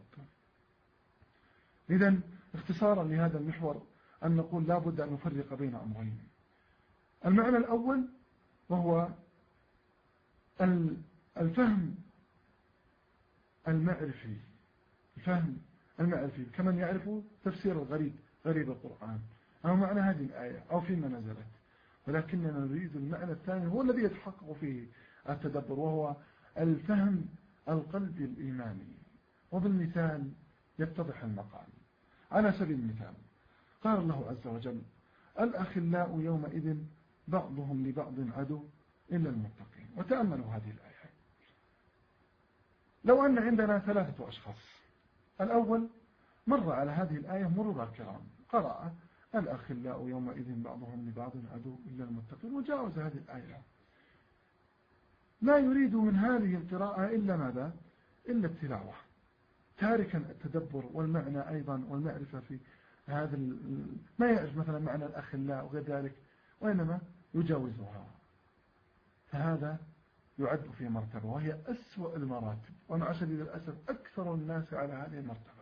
إذن اختصارا لهذا المحور أن نقول لا بد أن نفرق بين أمرين: المعنى الأول وهو الفهم المعرفي، الفهم المعرفي كمن يعرف تفسير غريب القرآن أو معنى هذه الآية أو فيما نزلت، ولكننا نريد المعنى الثاني هو الذي يتحقق فيه التدبر، وهو الفهم القلبي الإيماني. وبالمثال يتضح المقال. على سبيل المثال قال الله عز وجل: الأخلاء يومئذ بعضهم لبعض عدو إلا المتقين. وتأملوا هذه الآية. لو أن عندنا 3 أشخاص، الأول مر على هذه الآية مرور الكرام، قرأ: الأخلاء يومئذ بعضهم لبعض عدو إلا المتقين، وجاوز هذه الآية، لا يريد من هذه القراءة إلا ماذا؟ إلا التلاوة، تاركا التدبر والمعنى أيضا والمعرفة في هذا ما يعرف مثلا معنى الأخلاء وغير ذلك، وإنما يجاوزها. فهذا يعد في مرتبة وهي أسوأ المراتب، ومع شديد الأسف أكثر الناس على هذه المرتبة.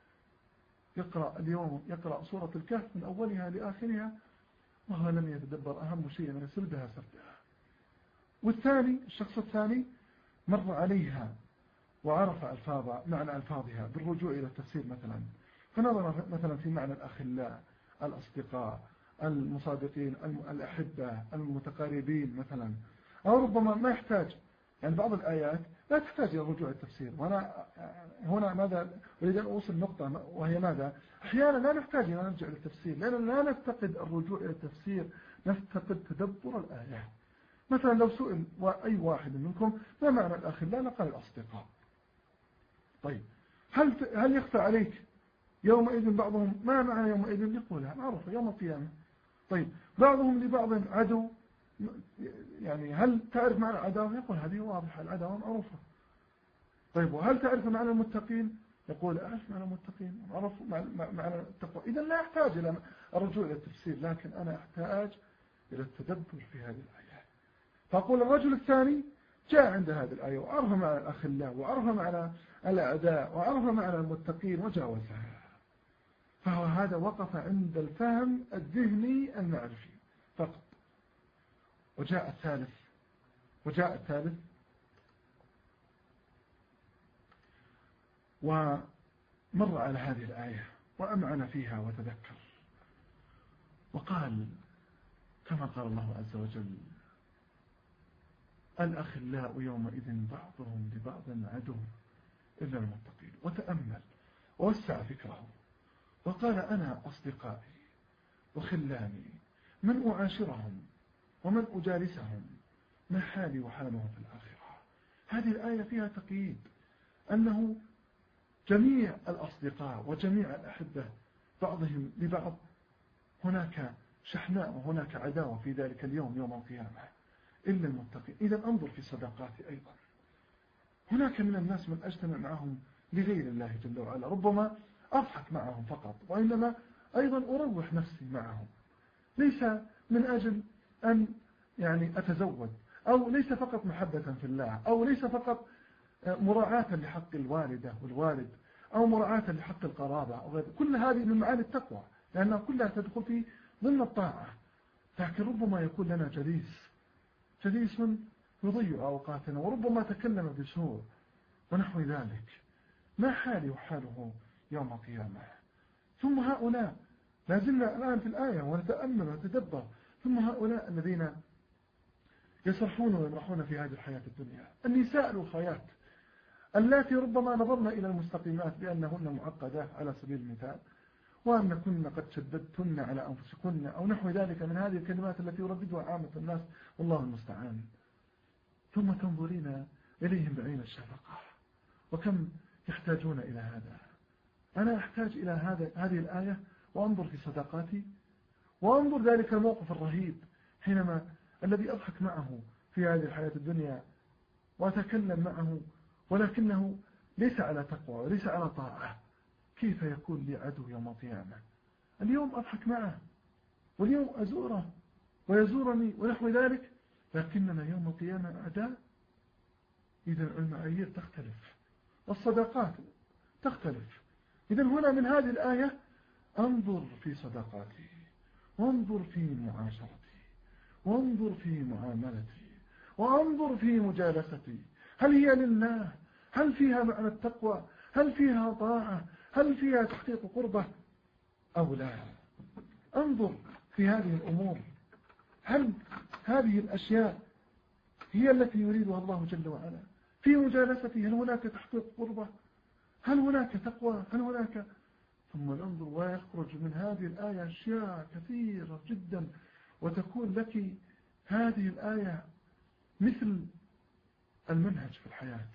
يقرأ سورة الكهف من أولها لآخرها وهو لم يتدبر أهم شيء من سردها. والثاني، الشخص الثاني، مر عليها وعرف معنى ألفاظها بالرجوع إلى التفسير مثلا، فنظر مثلا في معنى الأخلاء، الأصدقاء، المصادقين، الأحبة، المتقاربين مثلا، أو ربما ما يحتاج، يعني بعض الآيات لا تحتاج إلى الرجوع التفسير. وأنا هنا ماذا أريد أن أوصل نقطة، وهي ماذا؟ أحيانا لا نحتاج أن نرجع للتفسير، لأننا لا نفتقد الرجوع إلى التفسير، نفتقد تدبر الآيات. مثلا لو سئل أي واحد منكم ما معنى الأخلاء، لقال الأصدقاء. طيب هل يخفى عليك يومئذ بعضهم ما معنى يومئذ؟ يقولها معروفة يوم القيامة. طيب بعضهم لبعض عدو، يعني هل تعرف معنى العداوة؟ يقول هذه واضحة، العداوة معروفة. طيب وهل تعرف معنى المتقين؟ يقول أعرف معنى المتقين، معروف معنى التقوى. إذا لا أحتاج إلى الرجوع إلى التفسير، لكن أنا أحتاج إلى التدبر في هذه الآيات. فأقول الرجل الثاني جاء عند هذه الآية وعرف معنى الأخلاء وعرف معنى الأعداء وعرف معنى المتقين وجاوزها، فهو هذا وقف عند الفهم الذهني المعرفي فقط. وجاء الثالث ومر على هذه الآية وأمعن فيها وتذكر وقال كما قال الله عز وجل: الأخلاء يومئذ بعضهم لبعض عدو إلا المتقين. وتأمل ووسع فكره وقال: أنا أصدقائي وخلاني من أعاشرهم ومن أجالسهم ما حالي وحالهم في الآخرة. هذه الآية فيها تقييد أنه جميع الأصدقاء وجميع الأحبة بعضهم لبعض هناك شحناء وهناك عداوة في ذلك اليوم، يوم القيامة. إلا المتقين. إذا انظر في صداقاتي أيضا. هناك من الناس من أجتمع معهم لغير الله جل وعلا، ربما أضحك معهم فقط، وإنما أيضا أروح نفسي معهم، ليس من أجل أن أتزود، أو ليس فقط محبة في الله، أو ليس فقط مراعاة لحق الوالدة والوالد، أو مراعاة لحق القرابة أو غير. كل هذه من معاني التقوى، لأنها كلها تدخل في ضمن الطاعة. لكن ربما يكون لنا جليس يضيع أوقاتنا، وربما تكلم بسوء ونحو ذلك. ما حالي وحاله يوم القيامة؟ ثم هؤلاء، لا زلنا الآن في الآية ونتأمل ونتدبر، ثم هؤلاء الذين يسرحون ويمرحون في هذه الحياة الدنيا، النساء الوفيات التي ربما نظرنا إلى المستقيمات بأنهن معقدات على سبيل المثال، وأن كن قد شددتن على أنفسكن أو نحو ذلك من هذه الكلمات التي يرددها عامة الناس، والله المستعان. ثم تنظرين إليهم بعين الشفقة، وكم يحتاجون إلى هذا. أنا أحتاج إلى هذه الآية، وأنظر في صداقاتي، وأنظر ذلك الموقف الرهيب حينما الذي أضحك معه في هذه الحياة الدنيا وأتكلم معه، ولكنه ليس على تقوى وليس على طاعة، كيف يكون لي عدو يوم القيامة؟ اليوم أضحك معه، واليوم أزوره ويزورني ونحو ذلك، لكننا يوم القيامة أعداء. إذا المعايير تختلف، والصداقات تختلف. إذا هنا من هذه الآية أنظر في صداقاتي، وانظر في معاشرتي، وانظر في معاملتي، وانظر في مجالستي، هل هي لله؟ هل فيها معنى التقوى؟ هل فيها طاعة؟ هل فيها تحقيق قربة أو لا؟ انظر في هذه الأمور، هل هذه الأشياء هي التي يريدها الله جل وعلا في مجالستي؟ هل هناك تحقيق قربة؟ هل هناك تقوى؟ هل هناك؟ ثم ننظر، ويخرج من هذه الآية أشياء كثيرة جدا، وتكون لك هذه الآية مثل المنهج في الحياة.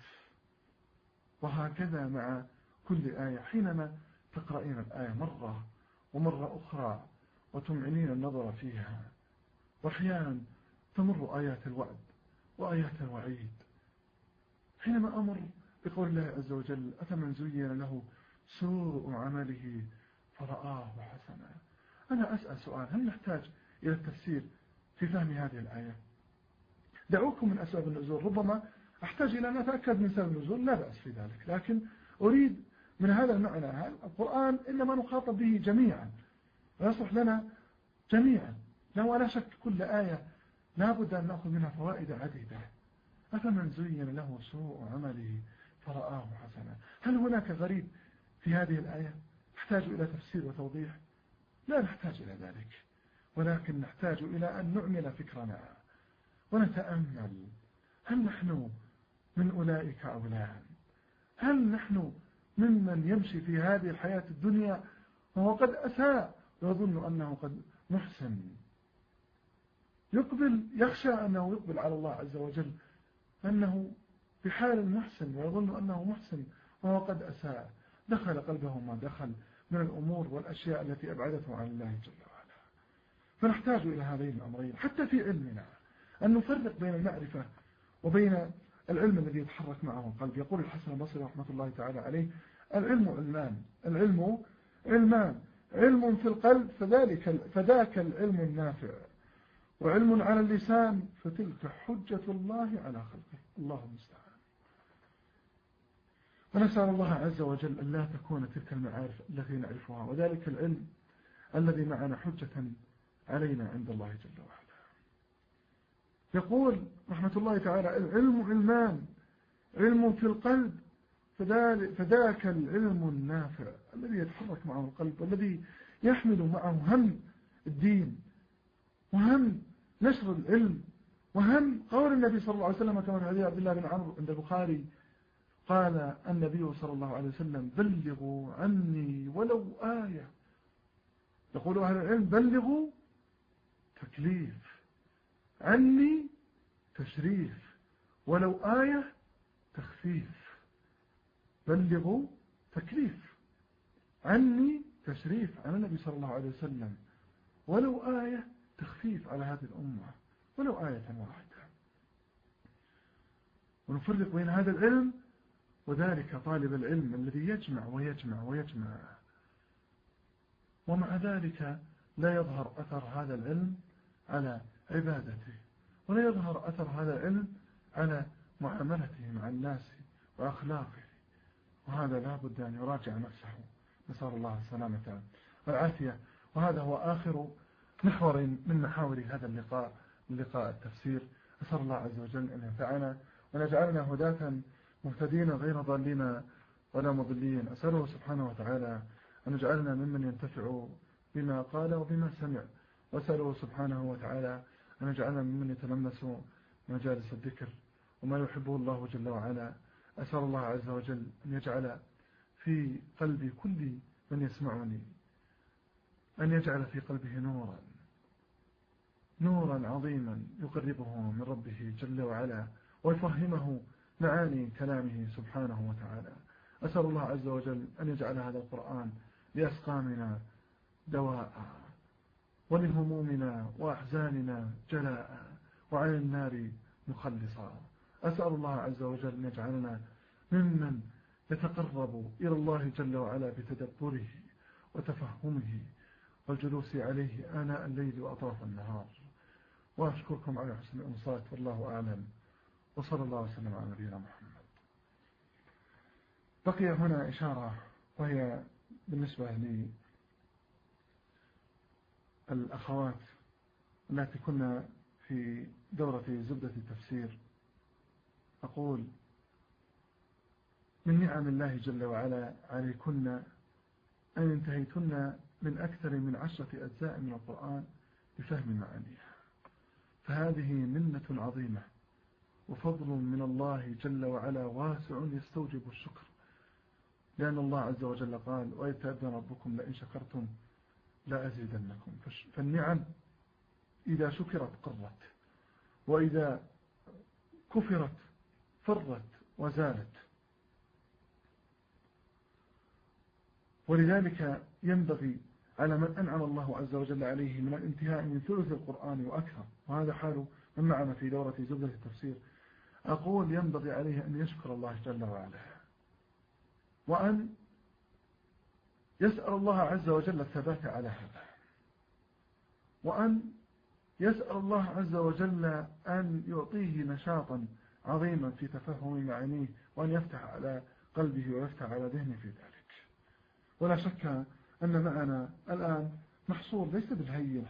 وهكذا مع كل آية، حينما تقرأين الآية مرة ومرة أخرى وتمعنين النظر فيها، وأحيانا تمر آيات الوعد وآيات الوعيد. حينما أمر بقول الله عز وجل: أفمن زين له سوء عمله فرآه حسنا. أنا أسأل سؤال: هل نحتاج إلى التفسير في فهم هذه الآية؟ دعوكم من أسباب النزول، ربما أحتاج إلى أن أتأكد من سبب النزول، لا بأس في ذلك، لكن أريد من هذا المعنى. القرآن إنما نخاطب به جميعا، ويصلح لنا جميعا، لا ولا شك كل آية لا بد أن نأخذ منها فوائد عديدة. أفمن زين له سوء عمله فرآه حسنا، هل هناك غريب في هذه الآية نحتاج إلى تفسير وتوضيح؟ لا نحتاج إلى ذلك، ولكن نحتاج إلى أن نعمل فكرنا ونتأمل، هل نحن من أولئك أو لا؟ هل نحن ممن يمشي في هذه الحياة الدنيا وهو قد أساء ويظن أنه قد محسن، يخشى أنه يقبل على الله عز وجل أنه بحال محسن، ويظن أنه محسن وهو قد أساء، دخل قلبه ما دخل من الأمور والأشياء التي أبعدته عن الله جل وعلا. فنحتاج إلى هذين الأمرين حتى في علمنا، أن نفرق بين المعرفة وبين العلم الذي يتحرك معه القلب. يقول الحسن البصري رحمة الله تعالى عليه: العلم علمان، العلم علمان، علم في القلب فذاك العلم النافع، وعلم على اللسان فتلك حجة الله على خلقه. الله المستعان. ونسأل الله عز وجل أن لا تكون تلك المعارف التي نعرفها وذلك العلم الذي معنا حجة علينا عند الله جل وعلا. يقول رحمة الله تعالى: العلم علمان، علم في القلب فذاك العلم النافع الذي يتحرك معه القلب، والذي يحمل معه هم الدين وهم نشر العلم وهم قول النبي صلى الله عليه وسلم كما في حديث عبد الله بن عمرو عند البخاري: قال النبي صلى الله عليه وسلم: بلغوا عني ولو آية. يقول أهل العلم: بلغوا تكليف، عني تشريف، ولو آية تخفيف. بلغوا تكليف، عني تشريف عن النبي صلى الله عليه وسلم، ولو آية تخفيف على هذه الأمة، ولو آية واحدة. ونفرق بين هذا العلم وذلك طالب العلم الذي يجمع ويجمع ويجمع، ومع ذلك لا يظهر أثر هذا العلم على عبادته، ولا يظهر أثر هذا العلم على معاملته مع الناس وأخلاقه، وهذا لا بد أن يراجع نفسه. نسأل الله السلامة والعافية. وهذا هو آخر محور من محاور هذا اللقاء التفسير. أسأل الله عز وجل أن ينفعنا ونجعلنا هداة مهتدين غير ضالين ولا مضلين. أسأله سبحانه وتعالى أن يجعلنا ممن ينتفع بما قال وبما سمع، وأسأله سبحانه وتعالى أن يجعلنا ممن يتلمس مجالس الذكر وما يحبه الله جل وعلا. أسأل الله عز وجل أن يجعل في قلب كل من يسمعني، أن يجعل في قلبه نورا عظيما يقربه من ربه جل وعلا، ويفهمه معاني كلامه سبحانه وتعالى. أسأل الله عز وجل أن يجعل هذا القرآن لأسقامنا دواء، ولهمومنا وأحزاننا جلاء، وعن النار مخلصا. أسأل الله عز وجل أن يجعلنا ممن يتقرب إلى الله جل وعلا بتدبره وتفهمه والجلوس عليه آناء الليل وأطراف النهار. وأشكركم على حسن الإنصات، والله أعلم، وصلى الله وسلم على نبينا محمد. بقي هنا إشارة، وهي بالنسبة للأخوات التي كنا في دورة زبدة التفسير. أقول: من نعم الله جل وعلا عليكن أن انتهيتن من أكثر من 10 أجزاء من القرآن بفهم معانيها، فهذه منة عظيمة وفضل من الله جل وعلا واسع يستوجب الشكر، لأن الله عز وجل قال: وإذ تأذن ربكم لئن شكرتم لأزيدنكم. فالنعم إذا شكرت قرت، وإذا كفرت فرت وزالت. ولذلك ينبغي على من أنعم الله عز وجل عليه من الانتهاء من ثلث القرآن وأكثر، وهذا حال من معنا في دورة زبدة التفسير، أقول: ينبغي عليه أن يشكر الله جل وعلا، وأن يسأل الله عز وجل الثبات على هذا، وأن يسأل الله عز وجل أن يعطيه نشاطا عظيما في تفهم معانيه، وأن يفتح على قلبه ويفتح على ذهنه في ذلك. ولا شك أن معنا الآن محصور ليس بالهين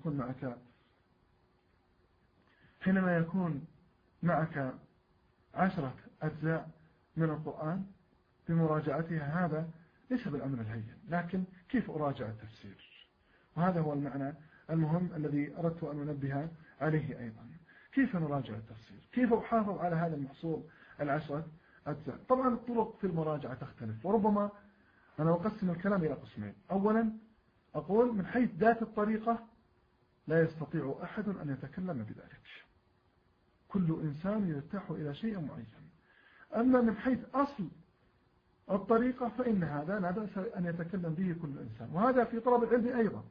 حينما يكون معك 10 أجزاء من القرآن بمراجعتها، هذا ليس بالأمر الهين، لكن كيف أراجع التفسير؟ وهذا هو المعنى المهم الذي أردت أن أنبه عليه أيضا. كيف نراجع التفسير؟ كيف أحافظ على هذا المحصول 10 أجزاء؟ طبعا الطرق في المراجعة تختلف، وربما أنا أقسم الكلام إلى قسمين. أولا أقول: من حيث ذات الطريقة لا يستطيع أحد أن يتكلم بذلك، كل إنسان يرتاح إلى شيء معين. أما من حيث أصل الطريقة فإن هذا لا بأس أن يتكلم به كل إنسان، وهذا في طلب العلم أيضا.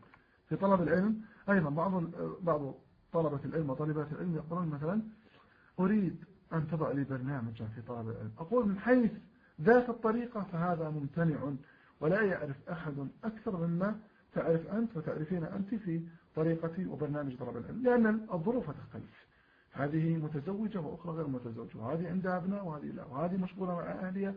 بعض طلبة العلم وطالبات العلم يقولون مثلا: أريد أن تضع لي برنامجا في طلب العلم. أقول: من حيث ذات الطريقة فهذا ممتنع، ولا يعرف أحد أكثر مما تعرف أنت وتعرفين أنت في طريقتي وبرنامج طلب العلم، لأن الظروف تختلف. هذه متزوجة وأخرى غير متزوجة، وهذه عندها أبناء وهذه لا، وهذه مشغولة مع أهلها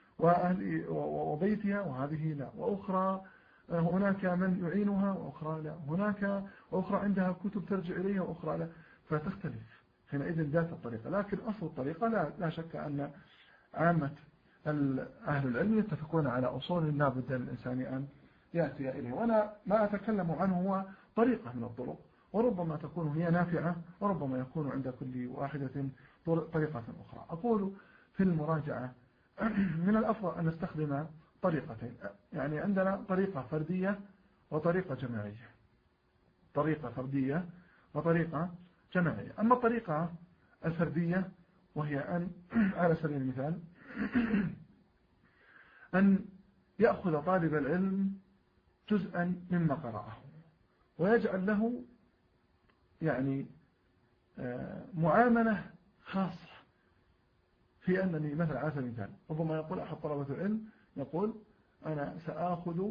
وبيتها وهذه لا، وأخرى هناك من يعينها وأخرى لا، هناك وأخرى عندها كتب ترجع إليها وأخرى لا، فتختلف حينئذ ذات الطريقة. لكن أصل الطريقة لا شك أن عامة أهل العلم يتفقون على أصول لا بد للإنسان أن يأتي إليه، وأنا ما أتكلم عنه هو طريقة من الطرق، وربما تكون هي نافعة، وربما يكون عند كل واحدة طريقة أخرى. أقول: في المراجعة من الأفضل أن نستخدم طريقتين، يعني عندنا طريقة فردية وطريقة جماعية، طريقة فردية وطريقة جماعية. أما الطريقة الفردية وهي أن على سبيل المثال أن يأخذ طالب العلم جزءا مما قرأه ويجعل له يعني معاملة خاصة في أنني مثلا على سبيل المثال ربما يقول أحد طلبة العلم يقول أنا سآخذ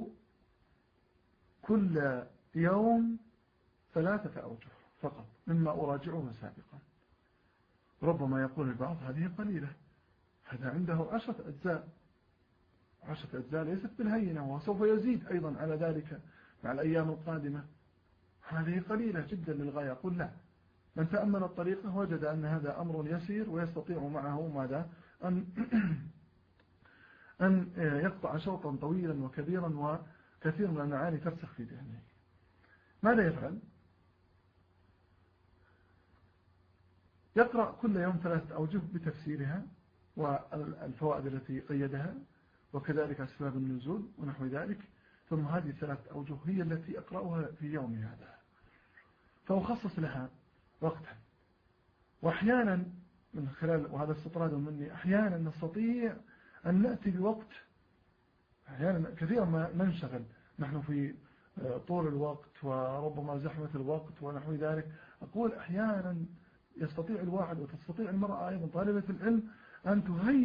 كل يوم 3 أوجه فقط مما أراجعه سابقا. ربما يقول البعض هذه قليلة، هذا عنده 10 أجزاء. 10 أجزاء ليست بالهينة، وسوف يزيد أيضا على ذلك مع الأيام القادمة. هذه قليلة جدا للغاية. قل لا، من تأمل الطريقة وجد أن هذا أمر يسير ويستطيع معه ماذا أن يقطع شوطا طويلا وكبيرا وكثير من المعاني ترسخ في ذهنه. ماذا يفعل؟ يقرأ كل يوم 3 أوجه بتفسيرها والفوائد التي قيدها وكذلك أسباب النزول ونحو ذلك، ثم هذه 3 أوجه هي التي أقرأها في يوم هذا، فأخصص لها وقتا. وأحيانا من خلال، وهذا استطراد مني، أحيانا نستطيع أن نأتي بوقت، أحيانا كثيرا ما ننشغل نحن في طول الوقت وربما زحمة الوقت ونحو ذلك. أقول أحيانا يستطيع الواحد وتستطيع المرأة أيضا طالبة العلم أن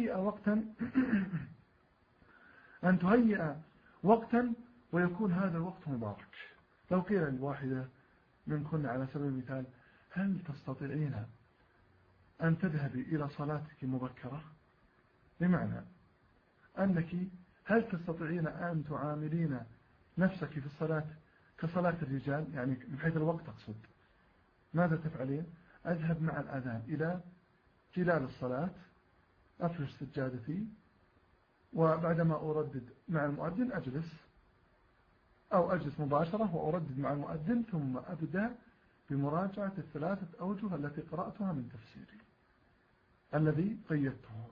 تهيئ وقتا ويكون هذا الوقت مبارك. لو قيل للواحدة منكن على سبيل المثال هل تستطيعين أن تذهبي إلى صلاتك مبكرة؟ بمعنى أنك هل تستطيعين أن تعاملين نفسك في الصلاة كصلاة الرجال، يعني من حيث الوقت أقصد. ماذا تفعلين؟ أذهب مع الأذان إلى خلال الصلاة، أفرش سجادتي، وبعدما أردد مع المؤذن أجلس أو أجلس مباشرة وأردد مع المؤذن، ثم أبدأ بمراجعة 3 أوجه التي قرأتها من تفسيري الذي قيدته.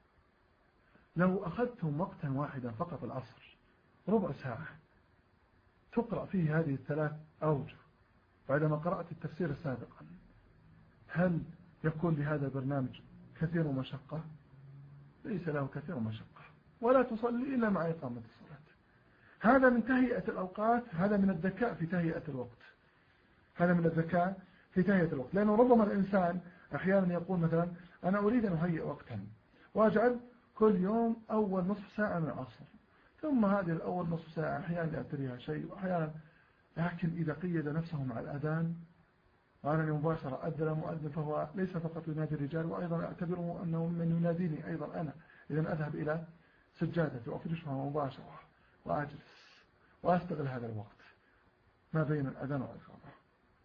لو أخذتم وقتا واحدا فقط العصر ربع ساعة تقرأ فيه هذه 3 أوجه بعدما قرأت التفسير سابقا، هل يكون لهذا البرنامج كثير مشقة؟ ليس له كثير مشقة، ولا تصلي إلا مع إقامة الصلاة. هذا من تهيئة الأوقات، هذا من الذكاء في تهيئة الوقت، هذا من الذكاء في تهيئة الوقت. لأنه ربما الإنسان أحيانا يقول مثلا أنا أريد أن أهيئ وقتا وأجعل كل يوم أول نصف ساعة من العصر، ثم هذه الأول نصف ساعة أحيانا يأتريها شيء وأحيانا، لكن إذا قيد نفسه مع الأذان وأنا مباشرة أذن مؤذن فهو ليس فقط ينادي الرجال، وأيضا أعتبره أنه من يناديني أيضا أنا، إذن أذهب إلى سجادتي وأفرشها مباشرة وأجلس وأستغل هذا الوقت ما بين الأذان والإقامة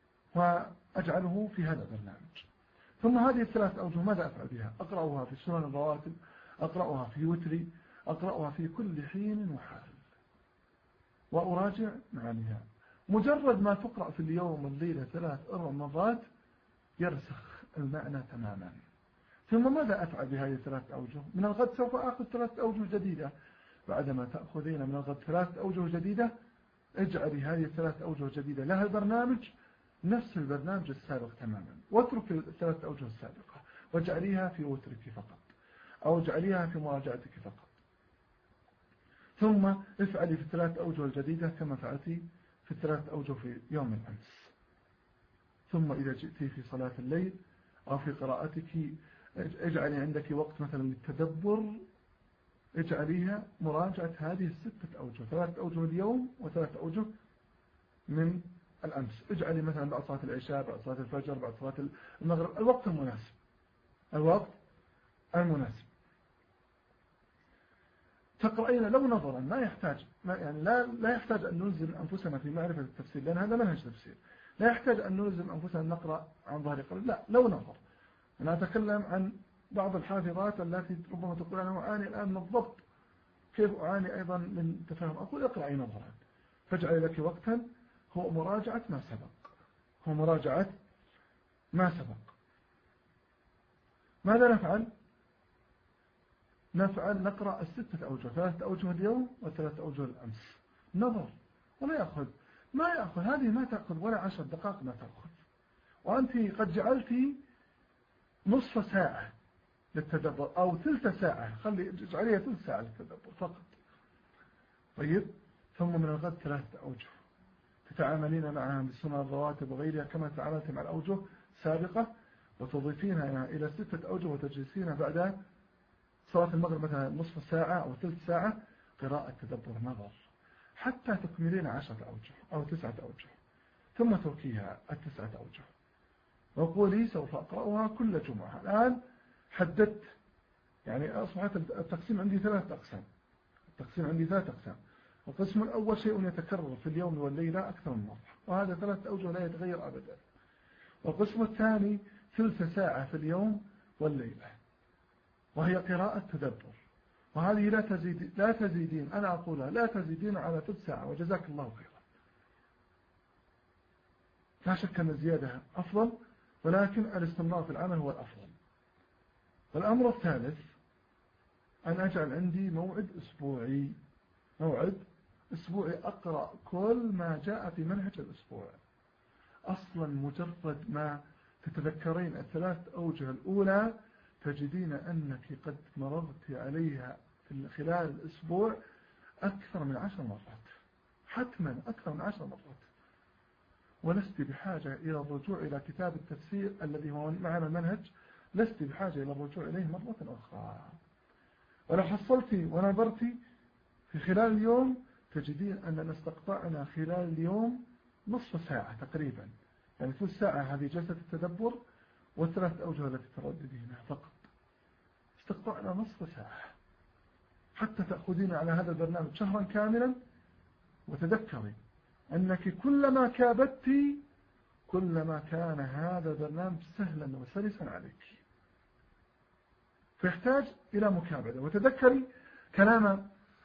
وأجعله في هذا البرنامج. ثم هذه 3 أوجه ماذا أفعل بها؟ أقرأها في سنن الرواتب، أقرأها في وتري، أقرأها في كل حين وحال وأراجع معانيها. مجرد ما تقرأ في اليوم والليلة 3 أو 4 مرات يرسخ المعنى تماما. ثم ماذا أفعل بهذه 3 أوجه؟ من الغد سوف أخذ 3 أوجه جديدة. بعدما تأخذين من الغد 3 أوجه جديدة اجعلي هذه 3 أوجه جديدة لها البرنامج نفس البرنامج السابق تماما، واترك 3 أوجه السابقة واجعليها في وترك فقط أو اجعليها في مراجعتك فقط. ثم افعلي في 3 أوجه الجديدة كما فعلتي في 3 أوجه في يوم الأمس. ثم إذا جئتي في صلاة الليل أو في قراءتك اجعلي عندك وقت مثلا للتدبر، اجعليها مراجعة هذه 6 أوجه، 3 أوجه اليوم و3 أوجه من الأمس. اجعلي مثلا بعد صلاة العشاء، بعد صلاة الفجر، بعد صلاة المغرب، الوقت المناسب، الوقت المناسب. تقرأين لو نظرا، ما يحتاج يعني لا يحتاج أن نلزم أنفسنا في معرفة التفسير، لأن هذا منهج تفسير. لا يحتاج أن نلزم أنفسنا نقرأ عن ظهر قلب، لا، لو نظر. أنا أتكلم عن بعض الحافظات التي ربما تقول أنا أعاني الآن من الضبط، كيف أعاني أيضا من تفاهم؟ أقول اقرأي نظرا، فاجعلي لك وقتا هو مراجعة ما سبق، هو مراجعة ما سبق. ماذا نفعل؟ نقرأ 6 أوجه، 3 أوجه اليوم و3 أوجه الأمس. نظر، ولا يأخذ هذه ما تأخذ ولا 10 دقائق ما تأخذ، وأنت قد جعلتي نصف ساعة للتدبر أو ثلث ساعة، اجعليها ثلث ساعة للتدبر فقط. طيب، ثم من الغد 3 أوجه تتعاملين معها بالسنن الرواتب وغيرها كما تعاملت مع الأوجه السابقة، وتضيفينها إلى 6 أوجه وتجلسين بعد صلاة المغرب مثلا نصف ساعة أو ثلث ساعة قراءة تدبر نظر حتى تكملين 10 أوجه أو 9 أوجه، ثم تركيها 9 أوجه وقولي سوف أقرأها كل جمعة. الآن حددت، يعني أصبحت التقسيم عندي 3 أقسام. التقسيم عندي 3 أقسام. القسم الأول شيء يتكرر في اليوم والليلة أكثر من مرة، وهذا 3 أوجه لا يتغير أبدا. والقسم الثاني ثلث ساعة في اليوم والليلة وهي قراءة تدبر، وهذه لا تزيدين، أنا أقولها لا تزيدين على ثلث ساعة، وجزاك الله خيرا. لا شك أن الزيادة أفضل، ولكن الاستمرار في العمل هو الأفضل. والأمر الثالث أن أجعل عندي موعد أسبوعي أقرأ كل ما جاء في منهج الأسبوع. أصلا مجرد ما تتذكرين 3 أوجه الأولى تجدين أنك قد مررت عليها في خلال الأسبوع أكثر من 10 مرات، حتما أكثر من 10 مرات، ولست بحاجة إلى الرجوع إلى كتاب التفسير الذي هو معنا المنهج، لست بحاجة إلى الرجوع إليه مرة أخرى. ولو حصلت ونظرت في خلال اليوم تجدين أننا استقطعنا خلال اليوم نصف ساعة تقريبا، يعني ثلث ساعة هذه جلسة التدبر، و3 أوجه التي ترددينها فقط، استقطعنا نصف ساعة حتى تأخذين على هذا البرنامج شهرا كاملا. وتذكري أنك كلما كابدت كلما كان هذا البرنامج سهلا وسلسا عليك، فيحتاج إلى مكابدة. وتذكري كلام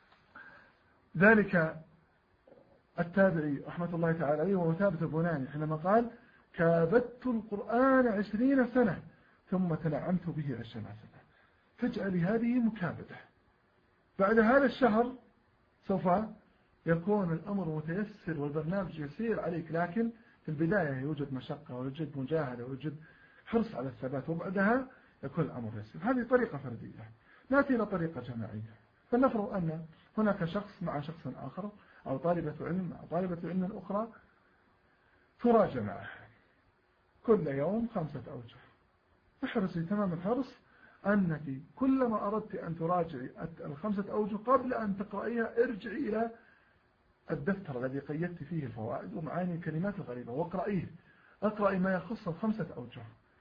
ذلك التابعي رحمة الله تعالى عليه وهو ثابت البناني حينما قال: كابدت القرآن 20 سنة ثم تنعمت به 20 سنة. فاجعلي هذه مكابدة. بعد هذا الشهر سوف يكون الأمر متيسر والبرنامج يسير عليك، لكن في البداية يوجد مشقة ويوجد مجاهدة ويوجد حرص على الثبات، وبعدها يكون الأمر يسير. هذه طريقة فردية. نأتي إلى طريقة جماعية. فلنفرض أن هناك شخص مع شخص آخر أو طالبة علم مع طالبة علم أخرى تراجع معه كل يوم 5 أوجه. احرصي تمام الحرص أنك كلما أردت أن تراجعي 5 أوجه قبل أن تقرأيها ارجعي إلى الدفتر الذي قيدت فيه الفوائد ومعاني الكلمات الغريبة واقرأيه. اقرأي ما يخص 5 أوجه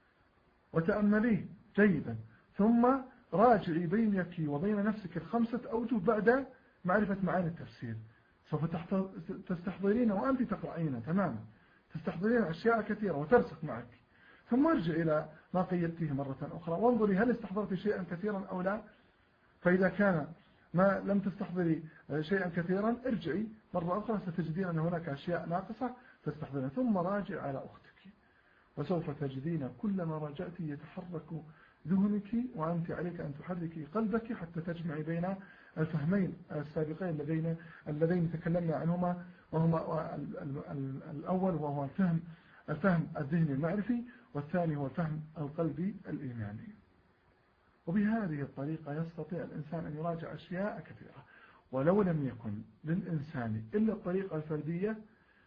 وتأمليه جيدا، ثم راجعي بينك وبين نفسك 5 أوجه بعد معرفة معاني التفسير. سوف تستحضرين وأنت تقرأين تماما، تستحضرين أشياء كثيرة وترسخ معك. ثم ارجع إلى ما قيدتيه مرة أخرى وانظري هل استحضرت شيئا كثيرا أو لا. فإذا كان ما لم تستحضري شيئا كثيرا ارجعي مرة أخرى، ستجدين أن هناك أشياء ناقصة تستحضرين، ثم راجع على أختك. وسوف تجدين كلما راجعت يتحرك ذهنك، وأنت عليك أن تحركي قلبك حتى تجمعي بين الفهمين السابقين اللذين تكلمنا عنهما، وهما الأول وهو الفهم الذهني المعرفي، والثاني هو الفهم القلبي الإيماني. وبهذه الطريقة يستطيع الإنسان أن يراجع أشياء كثيرة. ولو لم يكن للإنسان إلا الطريقة الفردية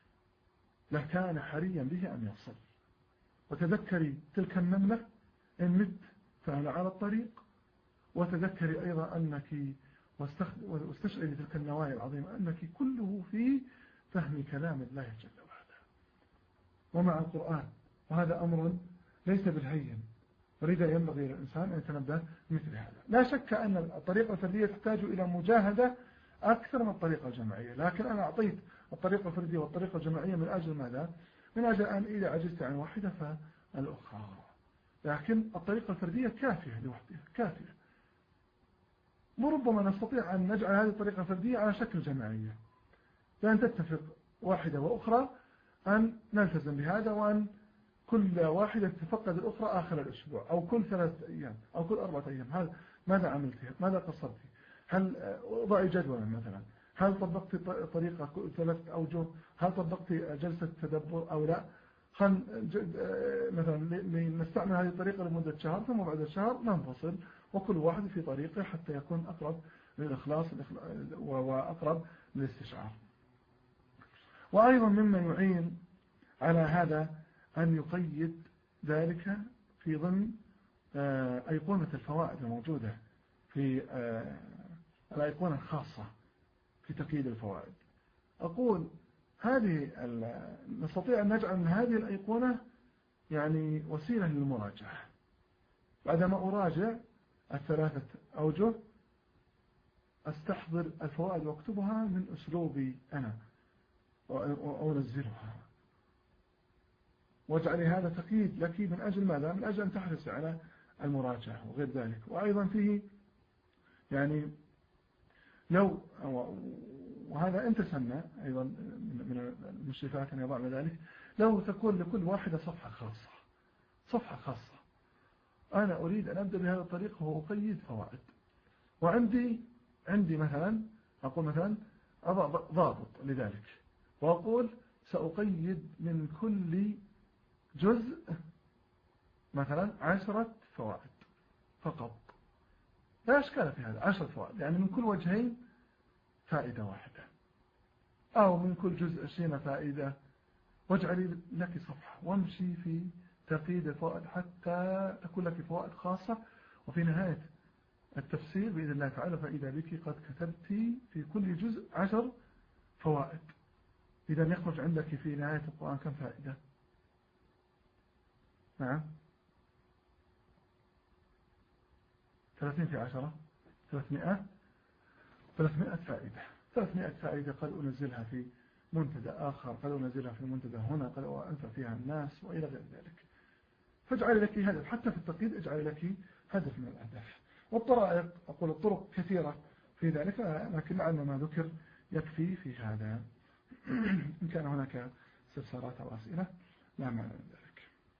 لكان حريا به أن يصل. وتذكري تلك النملة إن مت فأنا على الطريق. وتذكري أيضا أنك واستشعري تلك النوايا العظيمة أنك كله في فهم كلام الله جل وعلا ومع القرآن، وهذا أمر ليس بالهين، ولذا ينبغي للإنسان أن يتنبه مثل هذا. لا شك أن الطريقة الفردية تحتاج إلى مجاهدة أكثر من الطريقة الجماعية، لكن أنا أعطيت الطريقة الفردية والطريقة الجماعية من أجل ماذا؟ من أجل أن إذا عجزت عن واحدة فالأخرى. لكن الطريقة الفردية كافية لوحدها، كافية. وربما نستطيع أن نجعل هذه الطريقة الفردية على شكل جماعية، لأن تتفق واحدة وأخرى أن نلتزم بهذا، وأن كل واحدة تتفقد الأخرى آخر الأسبوع أو كل 3 أيام أو كل 4 أيام. ماذا عملت؟ ماذا قصرت؟ هل ضعي جدولا مثلا؟ هل طبقت طريقة 3 أوجه؟ هل طبقت جلسة تدبر أو لا؟ مثلا نستعمل هذه الطريقة لمدة شهر، ثم بعد الشهر ننفصل وكل واحد في طريقه حتى يكون أقرب للإخلاص وأقرب للاستشعار. وأيضا مما يعين على هذا أن يقيد ذلك في ضمن أيقونة الفوائد الموجودة في الأيقونة الخاصة في تقييد الفوائد. أقول هذه نستطيع أن نجعل من هذه الأيقونة يعني وسيلة للمراجعة. بعدما أراجع الثلاثة أوجه أستحضر الفوائد واكتبها من أسلوبي أنا وأنزلها، واجعل هذا تقييد لك من أجل ماذا؟ من أجل أن تحرص على المراجعة وغير ذلك. وأيضا فيه يعني لو، وهذا أنت سنة أيضا من المشرفات أن يضع ذلك، لو تكون لكل واحدة صفحة خاصة أنا أريد أن أبدأ بهذا الطريق وأقيد فوائد. وعندي مثلا أقول مثلا أضع ضابط لذلك وأقول سأقيد من كل جزء مثلا 10 فوائد فقط، لا أشكال في هذا، 10 فوائد يعني من كل وجهين فائدة واحدة، أو من كل جزء 20 فائدة، واجعلي لك صفحة وامشي في تقييد الفوائد حتى تكون لك فوائد خاصة. وفي نهاية التفسير بإذن الله تعالى فإذا بك قد كتبت في كل جزء 10 فوائد. إذا يخرج عندك في نهاية القرآن كم فائدة؟ نعم 30 في 10 300 فائدة. 300 فائدة قد أنزلها في منتدى آخر، قد أنزلها في منتدى هنا، قد أنفع فيها الناس وإلى غير ذلك. فاجعل لك هدف، حتى في التقييد اجعل لك هدف من الأهداف. والطرائق أقول الطرق كثيرة في ذلك، لكن لعل ما ذكر يكفي في هذا. إن كان هناك استفسارات أو أسئلة لا معنى من ذلك.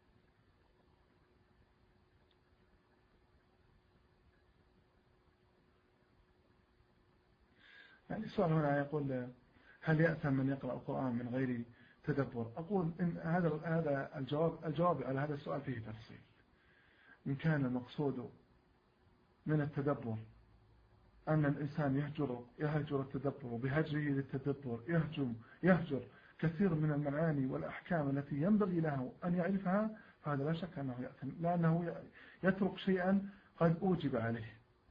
يعني السؤال هنا يقول هل يأثم من يقرأ القرآن من غير تدبر؟ أقول إن هذا الجواب على هذا السؤال فيه تفصيل. إن كان المقصود من التدبر أن الإنسان يهجر التدبر، وبهجره للتدبر يهجر كثير من المعاني والأحكام التي ينبغي له أن يعرفها، فهذا لا شك أنه يأثم، لأنه يترك شيئا قد أوجب عليه.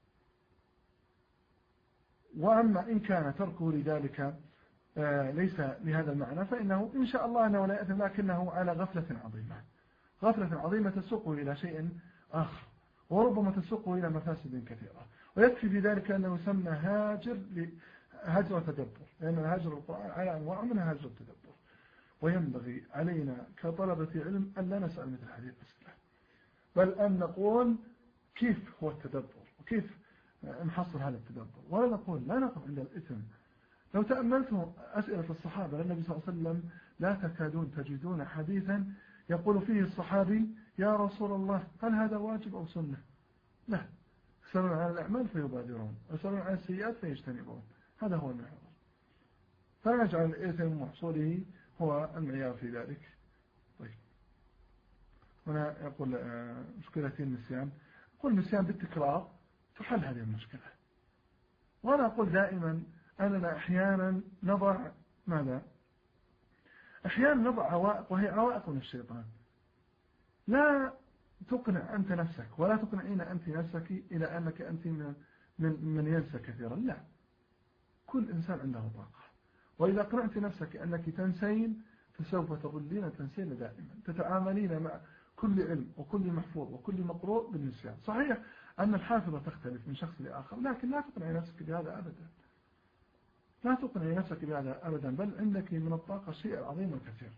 وأما إن كان تركه لذلك ليس لهذا المعنى فإنه إن شاء الله أنه لا يأثم، لكنه على غفلة عظيمة تسوقه إلى شيء آخر، وربما تسوقه إلى مفاسد كثيرة. ويكفي في ذلك أنه يسمى هاجر تدبر، لأن هاجر القرآن على أنواع منها هاجر التدبر. وينبغي علينا كطلبة علم أن لا نسأل مثل هذه الأسئلة، بل أن نقول كيف هو التدبر وكيف نحصل هذا التدبر، ولا نقول لا نقف عند الإثم. لو تأملتم أسئلة الصحابة للنبي صلى الله عليه وسلم لا تكادون تجدون حديثا يقول فيه الصحابي يا رسول الله هل هذا واجب أو سنة؟ لا، يسألون عن الأعمال فيبادرون، يسألون عن السيئات فيجتنبون. هذا هو المعيار. فنجعل الإثم محصوله هو المعيار في ذلك. طيب هنا يقول مشكلة النسيان. يقول النسيان بالتكرار تحل هذه المشكلة. وأنا أقول دائما أننا أحيانا نضع ماذا؟ أحيانا نضع عوائق، وهي عوائق من الشيطان. لا تقنع أنت نفسك ولا تقنعين أنت نفسك إلى أنك أنت من ينسى كثيرا. لا، كل إنسان عنده طاقة، وإذا قنعت نفسك أنك تنسين فسوف تظلين تنسين دائما، تتعاملين مع كل علم وكل محفوظ وكل مقروء بالنسيان. صحيح أن الحافظة تختلف من شخص لآخر، لكن لا تقنعي نفسك بهذا أبدا، لا تقنعي نفسك بهذا أبدا، بل عندك من الطاقة شيء عظيم وكثير.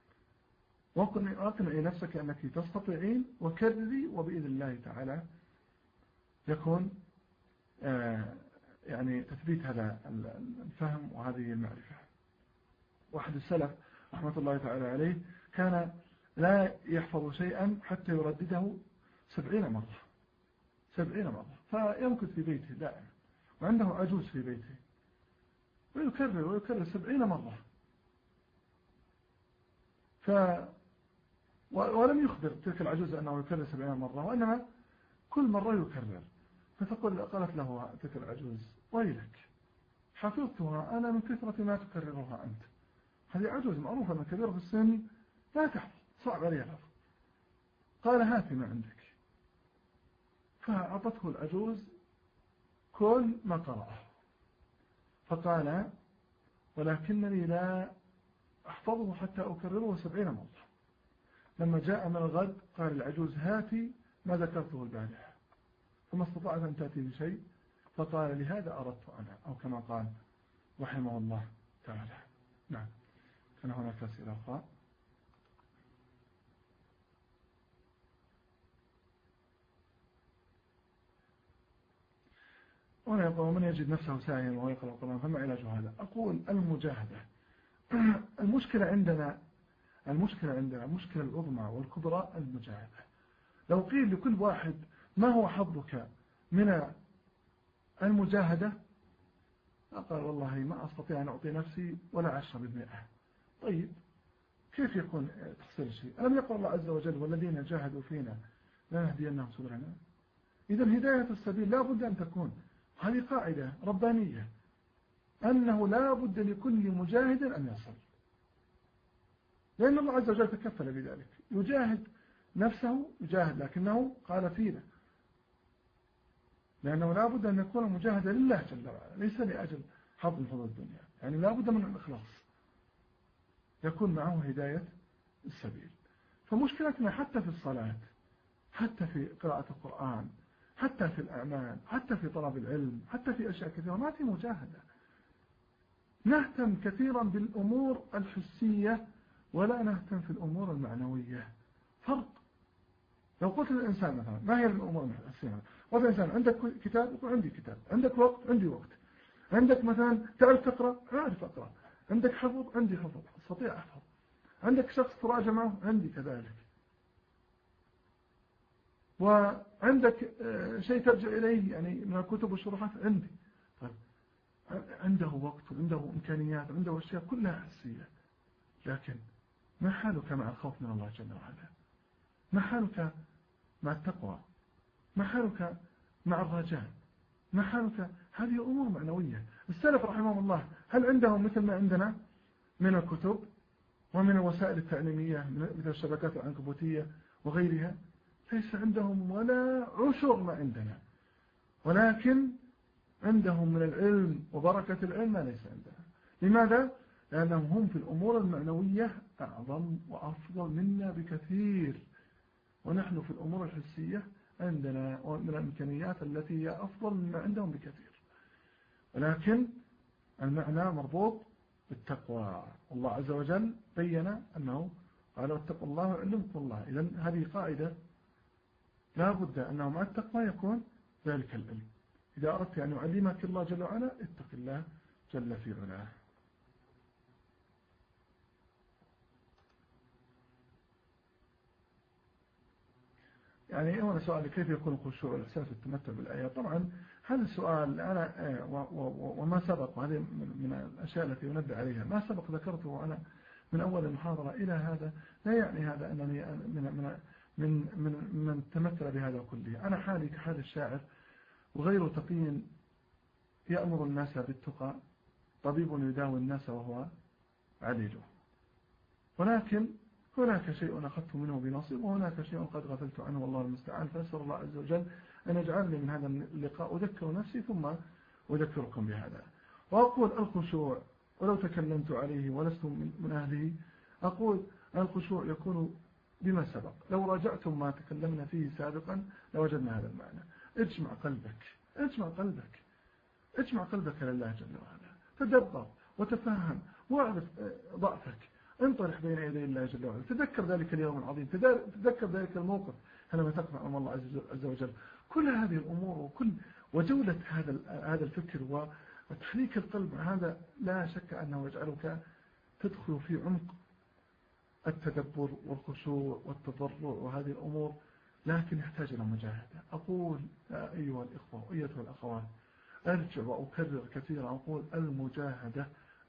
واقنعي نفسك أنك تستطيعين، وكرري، وبإذن الله تعالى يكون يعني تثبيت هذا الفهم وهذه المعرفة. واحد السلف رحمة الله تعالى عليه كان لا يحفظ شيئا حتى يردده 70 مرة، 70 مرة، فيمكث في بيته دائما، وعنده عجوز في بيته ويكرر 70 مرة. ولم يخبر تلك العجوز أنه يكرر 70 مرة، وإنما كل مرة يكرر. قالت له تلك العجوز ويلك حفظتها أنا من كثرة ما تكررها أنت. هذه عجوز معروفة أنها كبيرة في السن لا تحفظ، صعب عليها الحفظ. قال هات ما عندك، فأعطته العجوز كل ما قرأه. فقال ولكنني لا أحفظه حتى أكرره 70 مرة. لما جاء من الغد قال العجوز هاتي ما ذكرته البارحة، فما استطاعت أن تأتي بشيء، فقال لهذا أردت أنا، أو كما قال رحمه الله تعالى. نعم. كان هناك أسئلة أخرى. وأنا يقول من يجد نفسه ساعيا وهو يقرأ القرآن فما علاج هذا؟ أقول المجاهدة. المشكلة عندنا المشكلة العظمى والكبرى المجاهدة. لو قيل لكل واحد ما هو حظك من المجاهدة، قال والله ما أستطيع أن أعطي نفسي ولا 10%. طيب كيف يكون تحصيل الشيء؟ ألم يقول الله عز وجل والذين جاهدوا فينا لنهدينهم سبلنا؟ إذا هداية السبيل لا بد أن تكون، هذه قاعدة ربانية، أنه لا بد لكل مجاهد أن يصل، لأن الله عز وجل تكفل بذلك. يجاهد نفسه، يجاهد لكنه قال فينا، لأنه لا بد أن يكون مجاهدا لله جل وعلا، ليس لأجل حظ من حظوظ الدنيا. يعني لا بد من الإخلاص يكون معه هداية السبيل. فمشكلتنا حتى في الصلاة، حتى في قراءة القرآن، حتى في الأعمال، حتى في طلب العلم، حتى في أشياء كثيرة ما في مجاهدة. نهتم كثيرا بالأمور الحسية ولا نهتم في الأمور المعنوية. فرق. لو قلت للإنسان مثلا ما هي الأمور الحسية؟ قلت للإنسان عندك كتاب؟ يقول عندي كتاب. عندك وقت؟ عندي وقت. عندك مثلا تعرف تقرأ؟ أعرف أقرأ. عندك حفظ؟ عندي حفظ، أستطيع أحفظ. عندك شخص تراجع معه؟ عندي كذلك. وعندك شيء ترجع إليه يعني من الكتب والشروحات؟ عندي. طيب عنده وقت وعنده إمكانيات وعنده أشياء كلها حسية، لكن ما حالك مع الخوف من الله جل وعلا؟ ما حالك مع التقوى؟ ما حالك مع الرجاء؟ ما حالك؟ هذه أمور معنوية. السلف رحمهم الله هل عندهم مثل ما عندنا من الكتب ومن الوسائل التعليمية مثل الشبكات العنكبوتية وغيرها؟ ليس عندهم ولا عشر ما عندنا، ولكن عندهم من العلم وبركة العلم ما ليس عندنا. لماذا؟ لأنهم هم في الأمور المعنوية أعظم وأفضل منا بكثير، ونحن في الأمور الحسية عندنا من الإمكانيات التي هي أفضل مما عندهم بكثير. ولكن المعنى مربوط بالتقوى. الله عز وجل بين أنه قال واتقوا الله وعلمكم الله. إذن هذه قاعدة لا بد أنه مع التقوى يكون ذلك العلم. إذا أردت أن يعلمك الله جل وعلا اتق الله جل في علاه. يعني هنا سؤال كيف يكون الخشوع والإحساس والتمتع بالآيات؟ طبعا هذا السؤال أنا وما سبق، وهذه من الأشياء التي ينبه عليها، ما سبق ذكرته أنا من أول المحاضرة إلى هذا، لا يعني هذا أنني من تمتع بهذا كله. أنا حالي كحال الشاعر، وغير تقي يأمر الناس بالتقى، طبيب يداوي الناس وهو عليله. ولكن هناك شيء أخذت منه بنصيب، وهناك شيء قد غفلت عنه والله المستعان. فأسأل الله عز وجل أن يجعلني من هذا اللقاء أذكر نفسي ثم أذكركم بهذا. وأقول الخشوع ولو تكلمت عليه ولست من أهله، أقول الخشوع يكون بما سبق. لو راجعتم ما تكلمنا فيه سابقا لوجدنا هذا المعنى. اجمع قلبك لله جل وعلا، تدبر وتفهم واعرف ضعفك، انطرح بين يدي الله جل وعلا، تذكر ذلك اليوم العظيم، تذكر ذلك الموقف حينما تقف أمام الله عز وجل. كل هذه الأمور وجولة هذا الفكر وتحريك القلب، هذا لا شك أنه يجعلك تدخل في عمق التدبر والخشوع والتضرع وهذه الأمور، لكن يحتاج إلى مجاهدة. أقول يا أيها الإخوة وأيتها الأخوات، أرجع وأكرر كثيرا، أقول المجاهدة.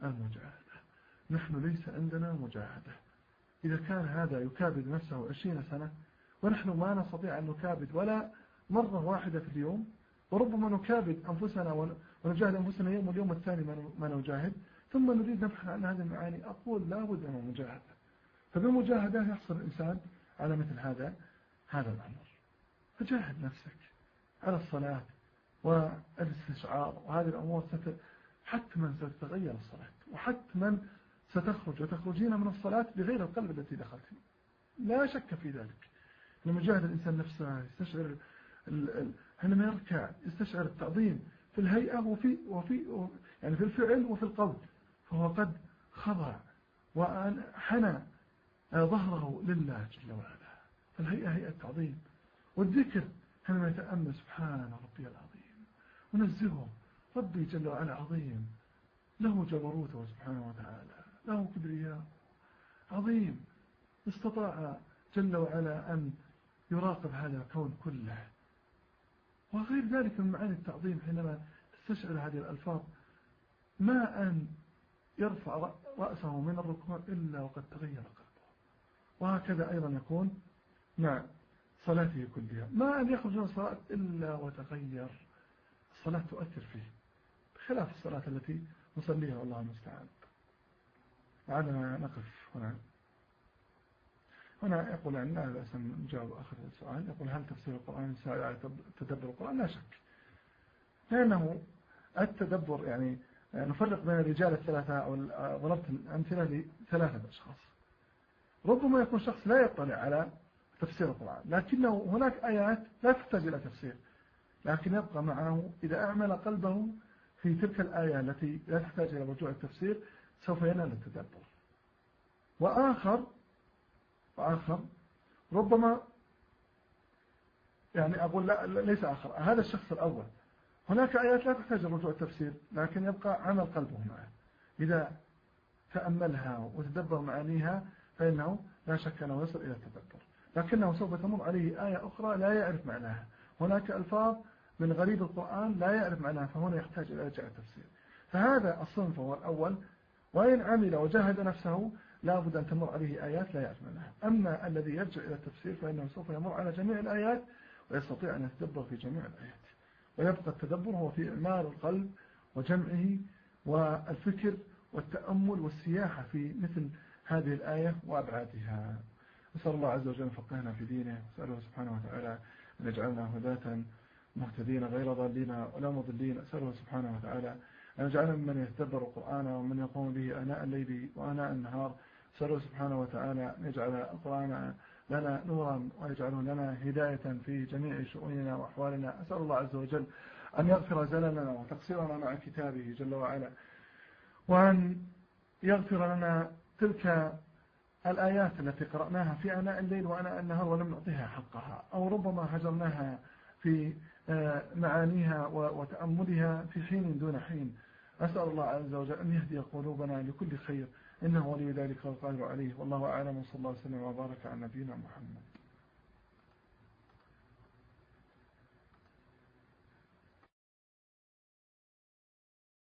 نحن ليس عندنا مجاهدة. إذا كان هذا يكابد نفسه 20 سنة ونحن ما نستطيع أن نكابد ولا مرة واحدة في اليوم، وربما نكابد أنفسنا ونجاهد أنفسنا يوم واليوم الثاني ما نجاهد، ثم نريد نبحث عن هذه المعاني. أقول لا بد من المجاهدة. فبالمجاهدة يحصل الإنسان على مثل هذا الأمر. فجاهد نفسك على الصلاة، والاستشعار، وهذه الأمور حتما ستتغير الصلاة، وحتما ستخرج وتخرجين من الصلاة بغير القلب التي دخلت فيه، لا شك في ذلك. لما جاهد الإنسان نفسه يستشعر حينما يركع يستشعر التعظيم في الهيئة يعني في الفعل وفي القول، فهو قد خضع وحنى ظهره لله جل وعلا. فالهيئة هيئة تعظيم. والذكر حينما يتأمل سبحان ربي العظيم ونزهه، ربي جل وعلا عظيم، له جبروته سبحانه وتعالى، له كبرياء عظيم، استطاع جل وعلا أن يراقب هذا الكون كله. وغير ذلك من معاني التعظيم حينما تستشعر هذه الألفاظ، ما أن يرفع رأسه من الركوع إلا وقد تغير قلبه. وهكذا أيضا يكون مع صلاته كلها، ما أن يخرج من الصلاة إلا وتغير. الصلاة تؤثر فيه بخلاف الصلاة التي نصليها والله المستعان. لعلنا نقف هنا يقول أن لا بأس أن نجاوب آخر السؤال. يقول هل تفسير القرآن يساعد على تدبر القرآن؟ لا شك، لأنه التدبر يعني نفرق بين الرجال الثلاثة، أو ضربت الأمثلة لثلاثة أشخاص. ربما يكون شخص لا يطلع على تفسير القرآن، لكنه هناك آيات لا تحتاج إلى تفسير، لكن يبقى معه إذا أعمل قلبه في تلك الآية التي لا تحتاج إلى رجوع التفسير سوف ينال التدبر. وآخر ربما يعني أقول لا ليس آخر، هذا الشخص الأول هناك آيات لا تحتاج رجوع التفسير، لكن يبقى عمل قلبه معه، إذا تأملها وتدبر معانيها فإنه لا شك أنه يصل إلى التدبر، لكنه سوف تمر عليه آية أخرى لا يعرف معناها. هناك ألفاظ من غريب القرآن لا يعرف معناها، فهنا يحتاج إلى رجوع التفسير. فهذا الصنف هو الأول، وإن عمل وجاهد نفسه لا بد أن تمر عليه آيات لا يعرف معناها. أما الذي يرجع إلى التفسير فإنه سوف يمر على جميع الآيات ويستطيع أن يتدبر في جميع الآيات، ويبقى التدبر هو في إعمار القلب وجمعه والفكر والتأمل والسياحة في مثل هذه الآية وأبعادها. نسأل الله عز وجل فقهنا في دينه، وسأله سبحانه وتعالى أن يجعلنا هداة مهتدين غير ضالين ولا مضلين. أسأله سبحانه وتعالى أن يجعلنا ممن يتدبر القرآن ومن يقوم به آناء الليل وآناء النهار. أسأله سبحانه وتعالى أن يجعل القرآن لنا نورا ويجعله لنا هداية في جميع شؤوننا وأحوالنا. أسأل الله عز وجل أن يغفر زللنا وتقصيرنا مع كتابه جل وعلا، وأن يغفر لنا تلك الآيات التي قرأناها في آناء الليل وآناء النهار ولم نعطيها حقها، أو ربما هجرناها في معانيها وتأملها في حين دون حين. أسأل الله عز وجل أن يهدي قلوبنا لكل خير، إنه ولي ذلك والقادر عليه. والله أعلم، وصلى الله وسلم وبارك على نبينا محمد.